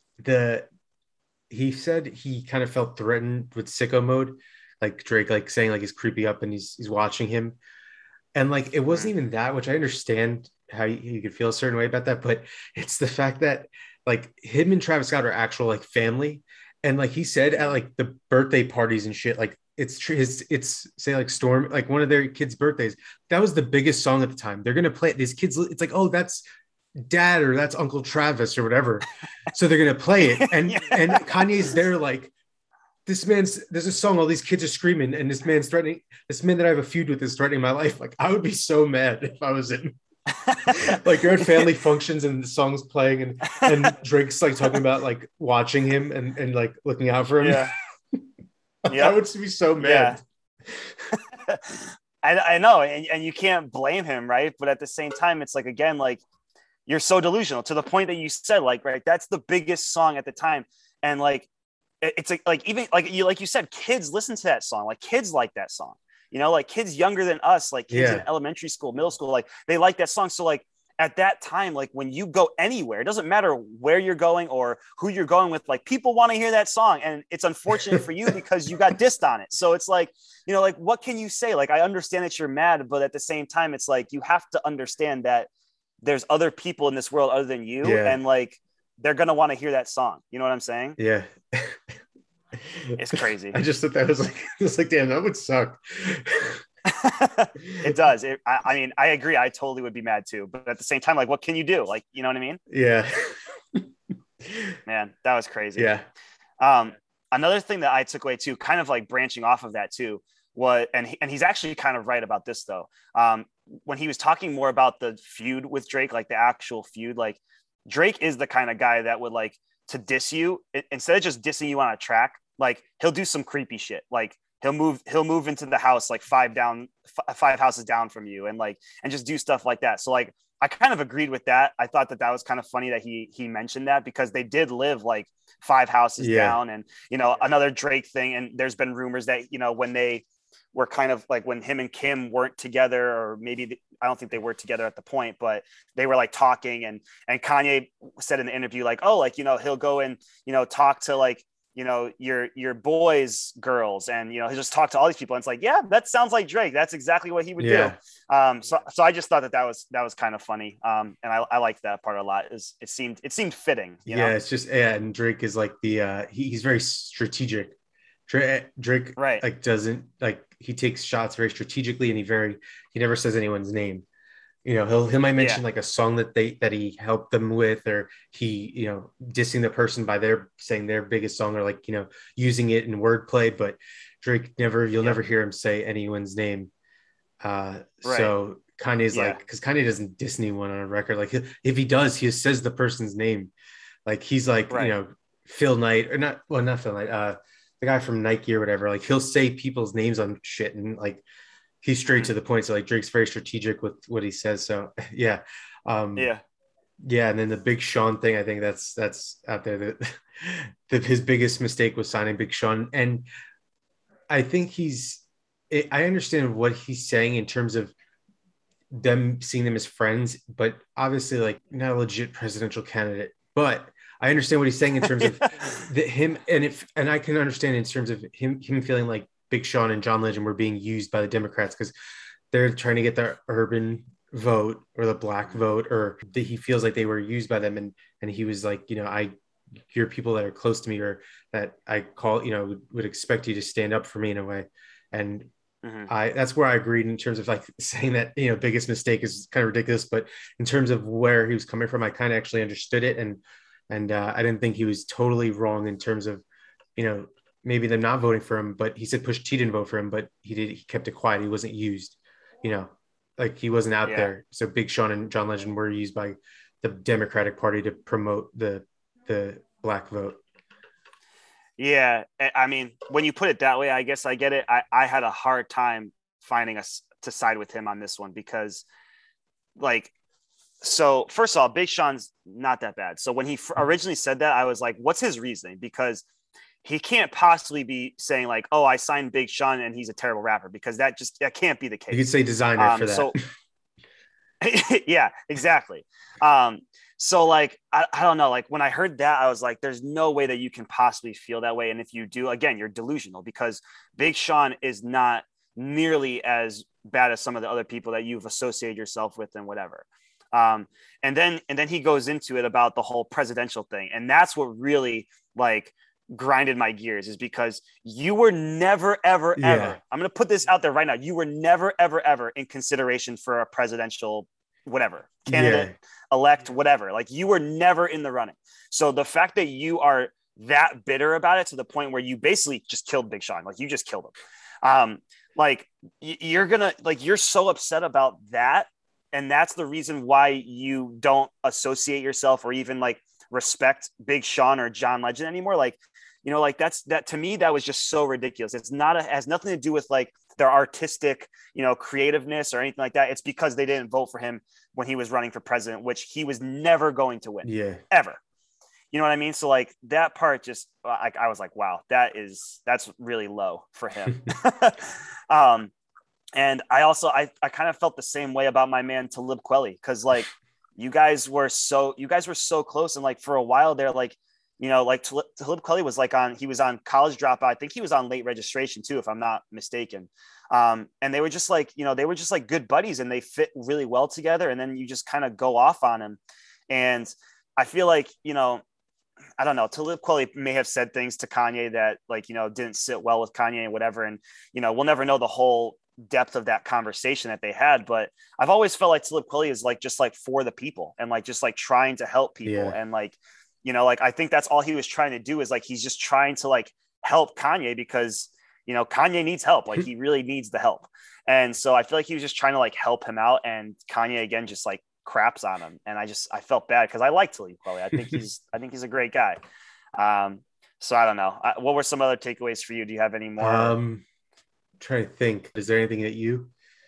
he said he kind of felt threatened with sicko mode, like Drake, like saying like he's creepy up and he's watching him. And like, it wasn't even that, which I understand how you could feel a certain way about that, but it's the fact that like him and Travis Scott are actual like family. And like he said at like the birthday parties and shit, like it's say like Storm, like one of their kids' birthdays, that was the biggest song at the time. They're going to play it. These kids, it's like, oh, that's Dad or that's Uncle Travis or whatever. So they're going to play it. And, and Kanye's there like, there's a song, all these kids are screaming, and this man that I have a feud with is threatening my life. Like, I would be so mad if I was him. Like, you're at family functions and the song's playing, and Drake's like talking about like watching him and like looking out for him. Yeah. I would be so mad. Yeah. I know, and you can't blame him, right? But at the same time, it's like, again, like, you're so delusional to the point that you said, like, right, that's the biggest song at the time. And like, it's like even like you said, kids listen to that song. Like, kids like that song, like kids younger than us, like kids in elementary school, middle school, like they like that song. So like at that time, like when you go anywhere, it doesn't matter where you're going or who you're going with, like people want to hear that song. And it's unfortunate for you because you got dissed on it. So it's like, like, what can you say? Like, I understand that you're mad, but at the same time, it's like, you have to understand that there's other people in this world other than you. And like, they're going to want to hear that song. You know what I'm saying? Yeah. It's crazy. I just thought that was like, damn, that would suck. It does. I mean, I agree. I totally would be mad too. But at the same time, like, what can you do? Like, you know what I mean? Yeah. Man, that was crazy. Yeah. Another thing that I took away too, kind of like branching off of that too, and he's actually kind of right about this though. When he was talking more about the feud with Drake, like the actual feud, like Drake is the kind of guy that would like to diss you instead of just dissing you on a track. Like, he'll do some creepy shit. Like he'll move into the house, like five houses down from you, and just do stuff like that. So like, I kind of agreed with that. I thought that was kind of funny that he mentioned that, because they did live like 5 houses down, and another Drake thing. And there's been rumors that when they were kind of like, when him and Kim weren't together, or maybe I don't think they were together at the point, but they were like talking, and Kanye said in the interview, like, oh, like, he'll go and talk to like your boys' girls, and he'll just talk to all these people, and it's like, yeah, that sounds like Drake. That's exactly what he would do. So I just thought that was kind of funny, and I liked that part a lot. It seemed fitting. It's just, and Drake is like he's very strategic. Drake right, like doesn't like, he takes shots very strategically, and he never says anyone's name. He might mention like a song that he helped them with, or he dissing the person by saying their biggest song, or like using it in wordplay. But Drake you'll never hear him say anyone's name. Right. So Kanye's like, because Kanye doesn't diss anyone on a record. Like, if he does, he says the person's name. Like, he's like Phil Knight, or not Phil Knight, the guy from Nike or whatever. Like, he'll say people's names on shit, and like, he's straight to the point. So like, Drake's very strategic with what he says. So yeah. And then the Big Sean thing, I think that's out there. His biggest mistake was signing Big Sean. And I think I understand what he's saying in terms of them seeing them as friends, but obviously like not a legit presidential candidate. But I understand what he's saying in terms of him. And I can understand in terms of him feeling like Big Sean and John Legend were being used by the Democrats, because they're trying to get the urban vote or the black vote, or he feels like they were used by them. And he was like, you're people that are close to me, or that I call, would expect you to stand up for me in a way. And that's where I agreed in terms of like saying that, biggest mistake is kind of ridiculous, but in terms of where he was coming from, I kind of actually understood it. And I didn't think he was totally wrong in terms of, maybe them not voting for him, but he said Pusha T didn't vote for him, but he kept it quiet. He wasn't used, like he wasn't out there. So Big Sean and John Legend were used by the Democratic Party to promote the black vote. Yeah. I mean, when you put it that way, I guess I get it. I had a hard time finding us to side with him on this one, because like, so first of all, Big Sean's not that bad. So when he originally said that, I was like, what's his reasoning? Because he can't possibly be saying like, oh, I signed Big Sean and he's a terrible rapper, because that can't be the case. You could say designer for that. So yeah, exactly. So like, I don't know, like when I heard that, I was like, there's no way that you can possibly feel that way. And if you do, again, you're delusional, because Big Sean is not nearly as bad as some of the other people that you've associated yourself with and whatever. And then he goes into it about the whole presidential thing. And that's what really like grinded my gears, is because you were never, ever, ever, I'm going to put this out there right now. You were never, ever, ever in consideration for a presidential, whatever, candidate, elect, whatever. Like, you were never in the running. So the fact that you are that bitter about it to the point where you basically just killed Big Sean, like you just killed him. Like you're so upset about that. And that's the reason why you don't associate yourself or even like respect Big Sean or John Legend anymore. Like, you know, like that to me, that was just so ridiculous. It's not, it has nothing to do with like their artistic, you know, creativeness or anything like that. It's because they didn't vote for him when he was running for president, which he was never going to win. Yeah. Ever. You know what I mean? So like that part just, I was like, wow, that's really low for him. And I kind of felt the same way about my man Talib Kweli. Cause like you guys were so close. And like for a while there, like, you know, like Talib Kweli was like he was on College Dropout. I think he was on Late Registration too, if I'm not mistaken. And they were just like, you know, they were just like good buddies and they fit really well together. And then you just kind of go off on him. And I feel like, you know, I don't know, Talib Kweli may have said things to Kanye that like, you know, didn't sit well with Kanye and whatever. And, you know, we'll never know the whole depth of that conversation that they had, but I've always felt like Talib Kweli is like, just like for the people and like, just like trying to help people. Yeah. And like, you know, like, I think that's all he was trying to do is like, he's just trying to like help Kanye because, you know, Kanye needs help. Like he really needs the help. And so I feel like he was just trying to like help him out. And Kanye again, just like craps on him. And I felt bad because I like Talib Kweli. I think he's a great guy. So I don't know. What were some other takeaways for you? Do you have any more? Trying to think. Is there anything that you?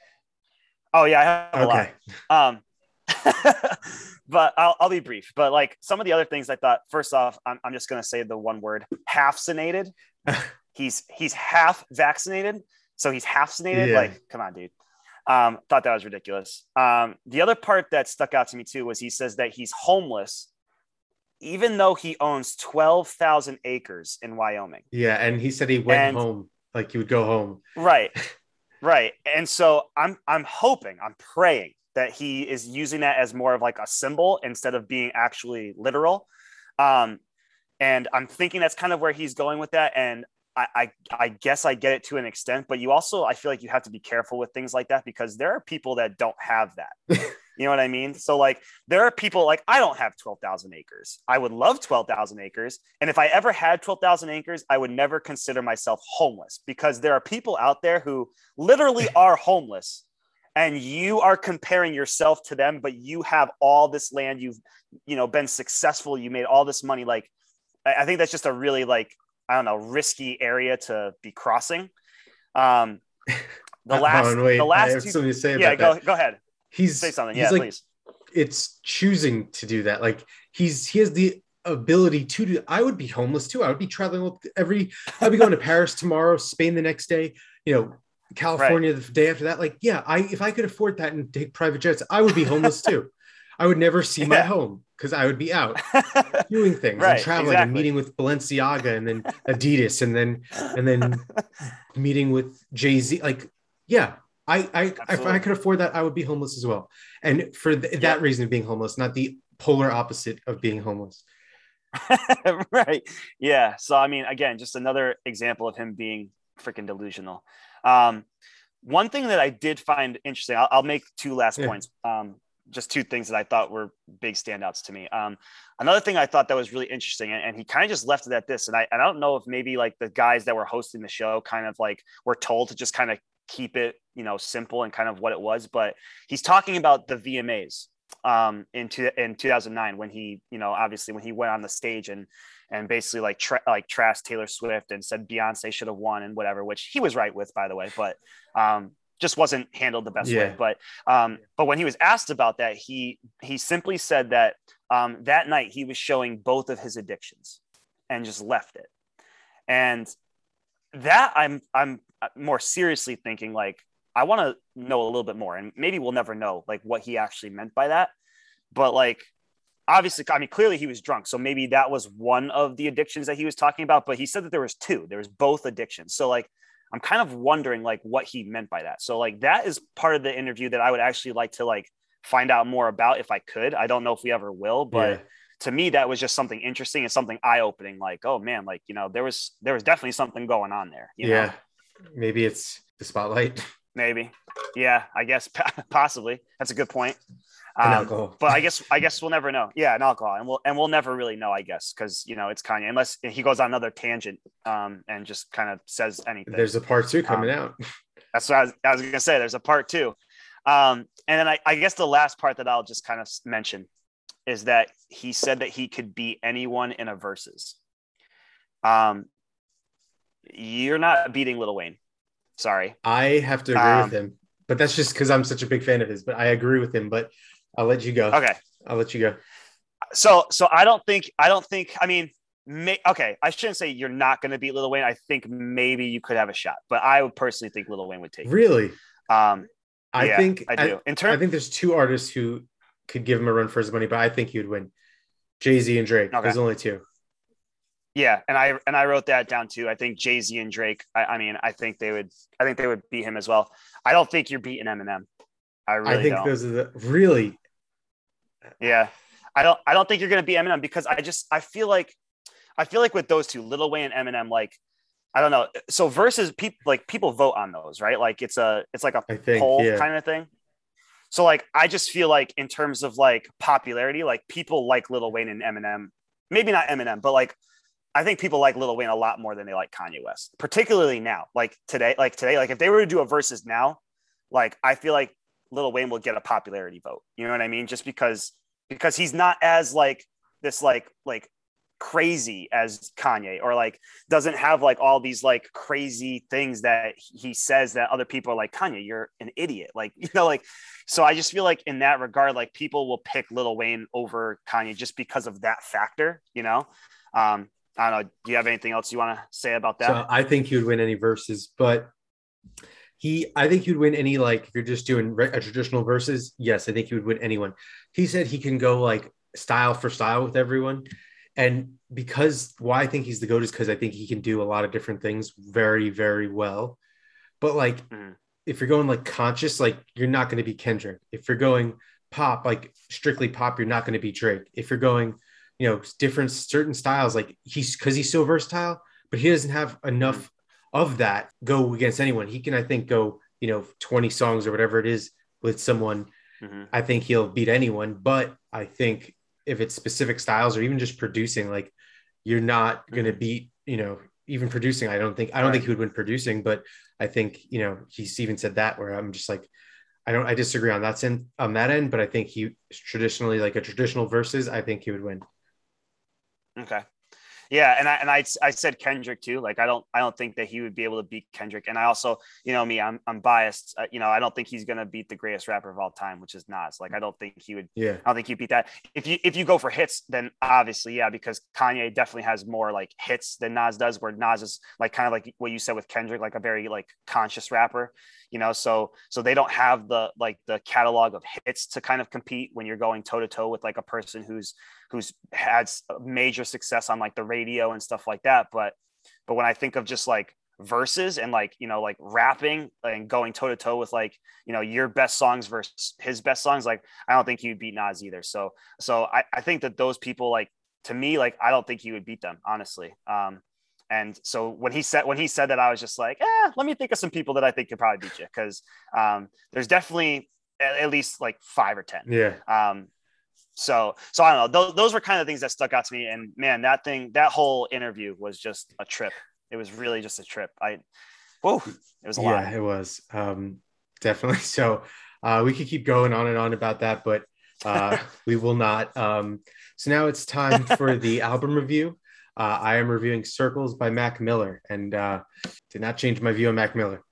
Oh yeah, I have Okay. a lot. But I'll be brief. But like some of the other things I thought, first off, I'm just going to say the one word, half-cinated. He's half vaccinated. So he's half-cinated. Yeah. Like, come on, dude. Thought that was ridiculous. The other part that stuck out to me too was he says that he's homeless, even though he owns 12,000 acres in Wyoming. Yeah. And he said he went home, like he would go home. Right. Right. And so I'm praying that he is using that as more of like a symbol instead of being actually literal. And I'm thinking that's kind of where he's going with that. And I guess I get it to an extent, but I feel like you have to be careful with things like that because there are people that don't have that. You know what I mean? So like there are people like, I don't have 12,000 acres. I would love 12,000 acres. And if I ever had 12,000 acres, I would never consider myself homeless because there are people out there who literally are homeless and you are comparing yourself to them, but you have all this land. You've, you know, been successful. You made all this money. Like, I think that's just a really like, I don't know, risky area to be crossing. The last I have two, something to say yeah, about that. Go ahead. Say something. Yeah, like, please. It's choosing to do that. Like he has the ability to do. I would be homeless too. I would be traveling I'd be going to Paris tomorrow, Spain the next day, you know, California the day after that. Like, yeah, if I could afford that and take private jets, I would be homeless too. I would never see my home because I would be out doing things and traveling and meeting with Balenciaga and then Adidas and then meeting with Jay-Z. Like, yeah, if I could afford that, I would be homeless as well. And for that reason of being homeless, not the polar opposite of being homeless. Right. Yeah. So, I mean, again, just another example of him being freaking delusional. One thing that I did find interesting, I'll make two last points. Just two things that I thought were big standouts to me. Another thing I thought that was really interesting, and he kind of just left it at this. And I don't know if maybe like the guys that were hosting the show kind of like were told to just kind of keep it, you know, simple and kind of what it was. But he's talking about the VMAs in 2009 when he, you know, obviously when he went on the stage and basically like trashed Taylor Swift and said Beyonce should have won and whatever, which he was right with, by the way. But just wasn't handled the best way. But when he was asked about that, he simply said that that night he was showing both of his addictions and just left it. And that I'm more seriously thinking, like, I want to know a little bit more, and maybe we'll never know like what he actually meant by that. But like, obviously, I mean, clearly he was drunk. So maybe that was one of the addictions that he was talking about, but he said that there was two, there was both addictions. So like, I'm kind of wondering like what he meant by that. So like, that is part of the interview that I would actually like to like find out more about if I could. I don't know if we ever will, but to me, that was just something interesting and something eye-opening. Like, oh man, like, you know, there was definitely something going on there. You know? Maybe it's the spotlight. Maybe. Yeah, I guess possibly. That's a good point. And alcohol. But I guess we'll never know. Yeah, and alcohol, and we'll never really know, I guess, because you know it's Kanye, unless he goes on another tangent and just kind of says anything. There's a part 2 coming out. That's what I was gonna say. There's a part 2, and then I guess the last part that I'll just kind of mention is that he said that he could beat anyone in a versus. Um, you're not beating Lil Wayne. Sorry. I have to agree with him, but that's just because I'm such a big fan of his. But I agree with him. But I'll let you go. Okay. I'll let you go. So I don't think. I mean, okay. I shouldn't say you're not going to beat Lil Wayne. I think maybe you could have a shot, but I would personally think Lil Wayne would take it. Really? I think I do. I think there's two artists who could give him a run for his money, but I think he would win. Jay-Z and Drake. Okay. There's only two. Yeah, and I wrote that down too. I think Jay-Z and Drake. I think they would beat him as well. I don't think you're beating Eminem. I think don't. Those are the really. Yeah, I don't think you're going to beat Eminem because I feel like with those two, Lil Wayne and Eminem, like I don't know. So versus people vote on those, right? Like it's like a poll kind of thing. So like I just feel like in terms of like popularity, like people like Lil Wayne and Eminem. Maybe not Eminem, but like. I think people like Lil Wayne a lot more than they like Kanye West, particularly now. Like today, like if they were to do a versus now, like I feel like Lil Wayne will get a popularity vote. You know what I mean? Just because he's not as like this like crazy as Kanye, or like doesn't have like all these like crazy things that he says that other people are like, Kanye, you're an idiot. Like, you know, like, so I just feel like in that regard, like people will pick Lil Wayne over Kanye just because of that factor, you know? I don't know. Do you have anything else you want to say about that? So I think he would win any verses, but I think he would win any, like, if you're just doing a traditional verses, yes, I think he would win anyone. He said he can go like style for style with everyone. And because why I think he's the GOAT is because I think he can do a lot of different things very, very well. But like, if you're going like conscious, like you're not going to be Kendrick. If you're going pop, like strictly pop, you're not going to be Drake. If you're going, you know, different certain styles, like he's so versatile, but he doesn't have enough of that go against anyone. He can, I think, go, you know, 20 songs or whatever it is with someone. I think he'll beat anyone. But I think if it's specific styles or even just producing, like you're not going to beat, you know, even producing. I don't think he would win producing, but I think, you know, he's even said that where I'm just like, I disagree on that end, but I think he traditionally, like a traditional versus, I think he would win. Okay. Yeah, and I said Kendrick too. Like I don't think that he would be able to beat Kendrick. And I also, you know me, I'm biased. You know, I don't think he's gonna beat the greatest rapper of all time, which is Nas. Like I don't think he would. Yeah. I don't think he'd beat that. If you go for hits, then obviously yeah, because Kanye definitely has more like hits than Nas does. Where Nas is like kind of like what you said with Kendrick, like a very like conscious rapper. You know, so they don't have the catalog of hits to kind of compete when you're going toe to toe with like a person who's had major success on like the radio and stuff like that. But when I think of just like verses and like, you know, like rapping and going toe to toe with like, you know, your best songs versus his best songs, like I don't think he would beat Nas either. So I think that those people, like to me, like I don't think he would beat them, honestly. And so when he said that, I was just like, let me think of some people that I think could probably beat you. Cause there's definitely at least like 5 or 10. Yeah. So I don't know. Those were kind of things that stuck out to me. And man, that whole interview was just a trip. It was really just a trip. It was a lot. Yeah, it was definitely. So we could keep going on and on about that, but we will not. So now it's time for the album review. I am reviewing Circles by Mac Miller, and did not change my view on Mac Miller.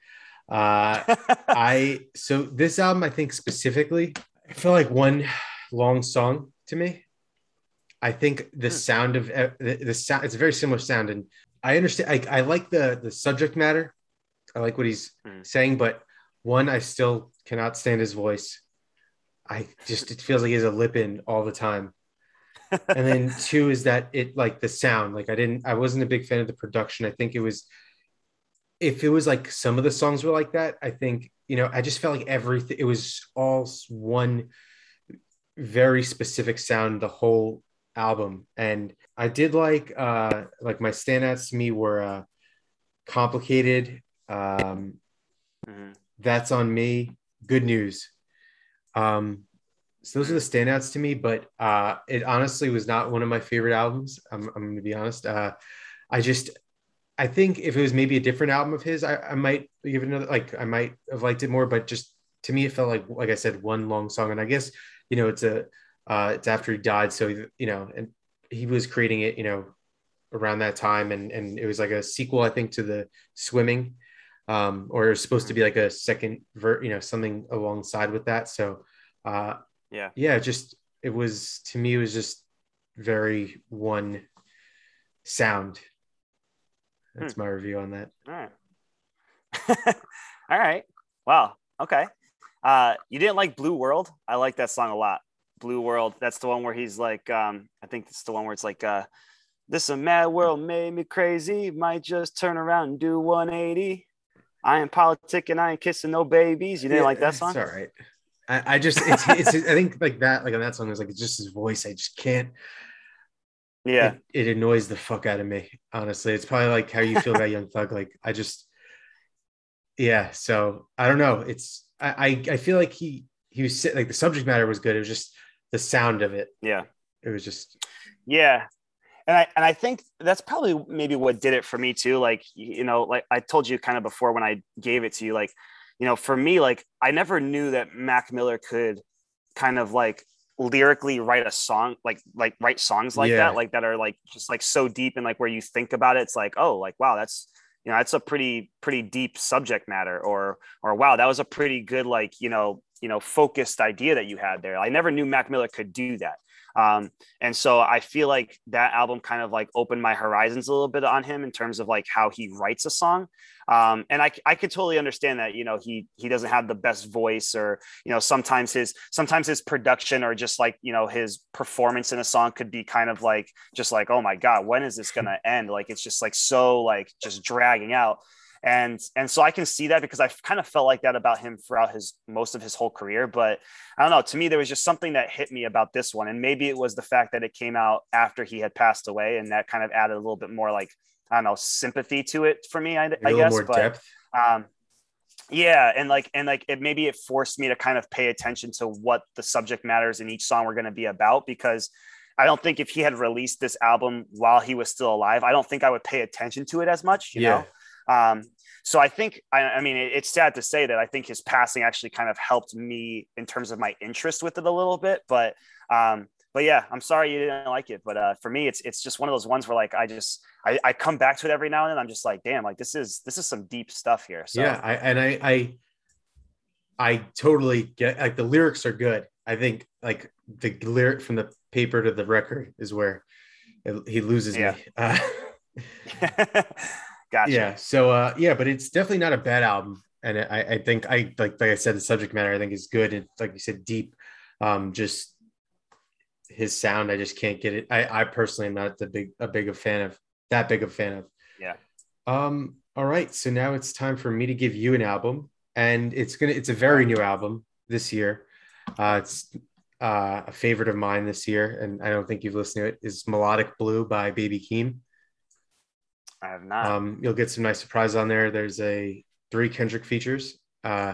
So this album, I think specifically, I feel like one long song to me. I think the sound of the sound, it's a very similar sound, and I understand. I like the subject matter. I like what he's saying, but one, I still cannot stand his voice. It feels like he has a lip in all the time. And then two is that it, like the sound, like I wasn't a big fan of the production. I think if it was like some of the songs were like that, I think, you know, I just felt like everything, it was all one very specific sound, the whole album. And I did like my standouts to me were Complicated, That's on Me, Good News. So those are the standouts to me, but it honestly was not one of my favorite albums. I'm going to be honest. I think if it was maybe a different album of his, I might give it another, like I might have liked it more, but just to me, it felt like I said, one long song. And I guess, you know, it's after he died. So, you know, and he was creating it, you know, around that time, and it was like a sequel, I think, to the Swimming, or it was supposed to be like a second something alongside with that. So just it was, to me, it was just very one sound. That's my review on that. All right. All right. Wow. Okay. You didn't like Blue World? I like that song a lot. Blue World. That's the one where he's like, I think it's the one where it's like, this a mad world made me crazy. Might just turn around and do 180. I ain't politicking. I ain't kissing no babies. You didn't like that song? It's all right. I just, it's I think like that, like on that song, it was like, it's just his voice. I just can't. Yeah. It annoys the fuck out of me. Honestly, it's probably like how you feel about Young Thug. Like I just, yeah. So I don't know. It's, I feel like he was like, the subject matter was good. It was just the sound of it. Yeah. It was just. Yeah. And I think that's probably maybe what did it for me too. Like, you know, like I told you kind of before when I gave it to you, like, you know, for me, like I never knew that Mac Miller could kind of like lyrically write a song, like write songs like that, like that are like just like so deep, and like where you think about it, it's like, oh, like, wow, that's, you know, that's a pretty deep subject matter, or wow, that was a pretty good, like, you know, focused idea that you had there. I never knew Mac Miller could do that. And so I feel like that album kind of like opened my horizons a little bit on him in terms of like how he writes a song. And I could totally understand that, you know, he doesn't have the best voice, or, you know, sometimes his production, or just like, you know, his performance in a song could be kind of like, just like, oh my God, when is this going to end? Like, it's just like, so like just dragging out. And so I can see that, because I've kind of felt like that about him throughout most of his whole career. But I don't know, to me, there was just something that hit me about this one. And maybe it was the fact that it came out after he had passed away, and that kind of added a little bit more, like, I don't know, sympathy to it for me, I guess. More depth. Yeah. And it forced me to kind of pay attention to what the subject matters in each song were going to be about, because I don't think if he had released this album while he was still alive, I don't think I would pay attention to it as much, you know? So I think, I mean, it's sad to say that I think his passing actually kind of helped me in terms of my interest with it a little bit, but yeah, I'm sorry you didn't like it, but for me, it's just one of those ones where like, I come back to it every now and then. I'm just like, damn, like this is some deep stuff here. So yeah, I totally get, like, the lyrics are good. I think like the lyric from the paper to the record is where he loses me. Gotcha. Yeah. So, but it's definitely not a bad album. And I think like I said, the subject matter, I think, is good. And like you said, deep, just his sound, I just can't get it. I personally am not that big a fan of. Yeah. All right. So now it's time for me to give you an album, and it's a very new album this year. It's a favorite of mine this year, and I don't think you've listened to it, is Melodic Blue by Baby Keem. I have not. You'll get some nice surprises on there. There's 3 Kendrick features. Yeah,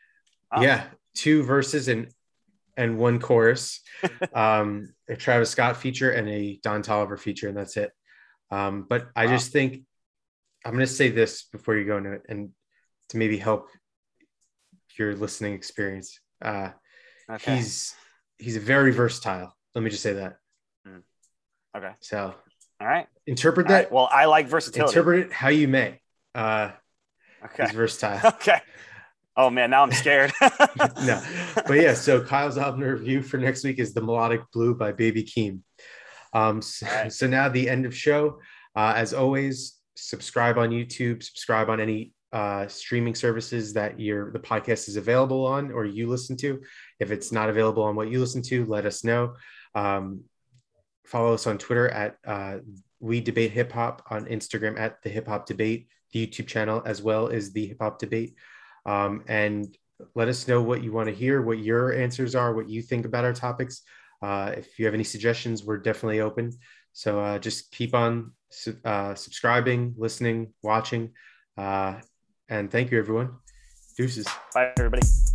2 verses and 1 chorus. A Travis Scott feature and a Don Toliver feature, and that's it. But I just think I'm going to say this before you go into it, and to maybe help your listening experience. Okay. He's very versatile. Let me just say that. Okay. So. All right. Interpret that. Right. Well, I like versatility. Interpret it how you may. Okay. He's versatile. Okay. Oh man, now I'm scared. No, but yeah. So Kyle's album review for next week is The Melodic Blue by Baby Keem. So now the end of show. As always, subscribe on YouTube. Subscribe on any streaming services that the podcast is available on, or you listen to. If it's not available on what you listen to, let us know. Follow us on Twitter at We Debate Hip Hop, on Instagram at The Hip Hop Debate, the YouTube channel as well as The Hip Hop Debate. And let us know what you want to hear, what your answers are, what you think about our topics. If you have any suggestions, we're definitely open. So just keep on subscribing, listening, watching. And thank you, everyone. Deuces. Bye, everybody.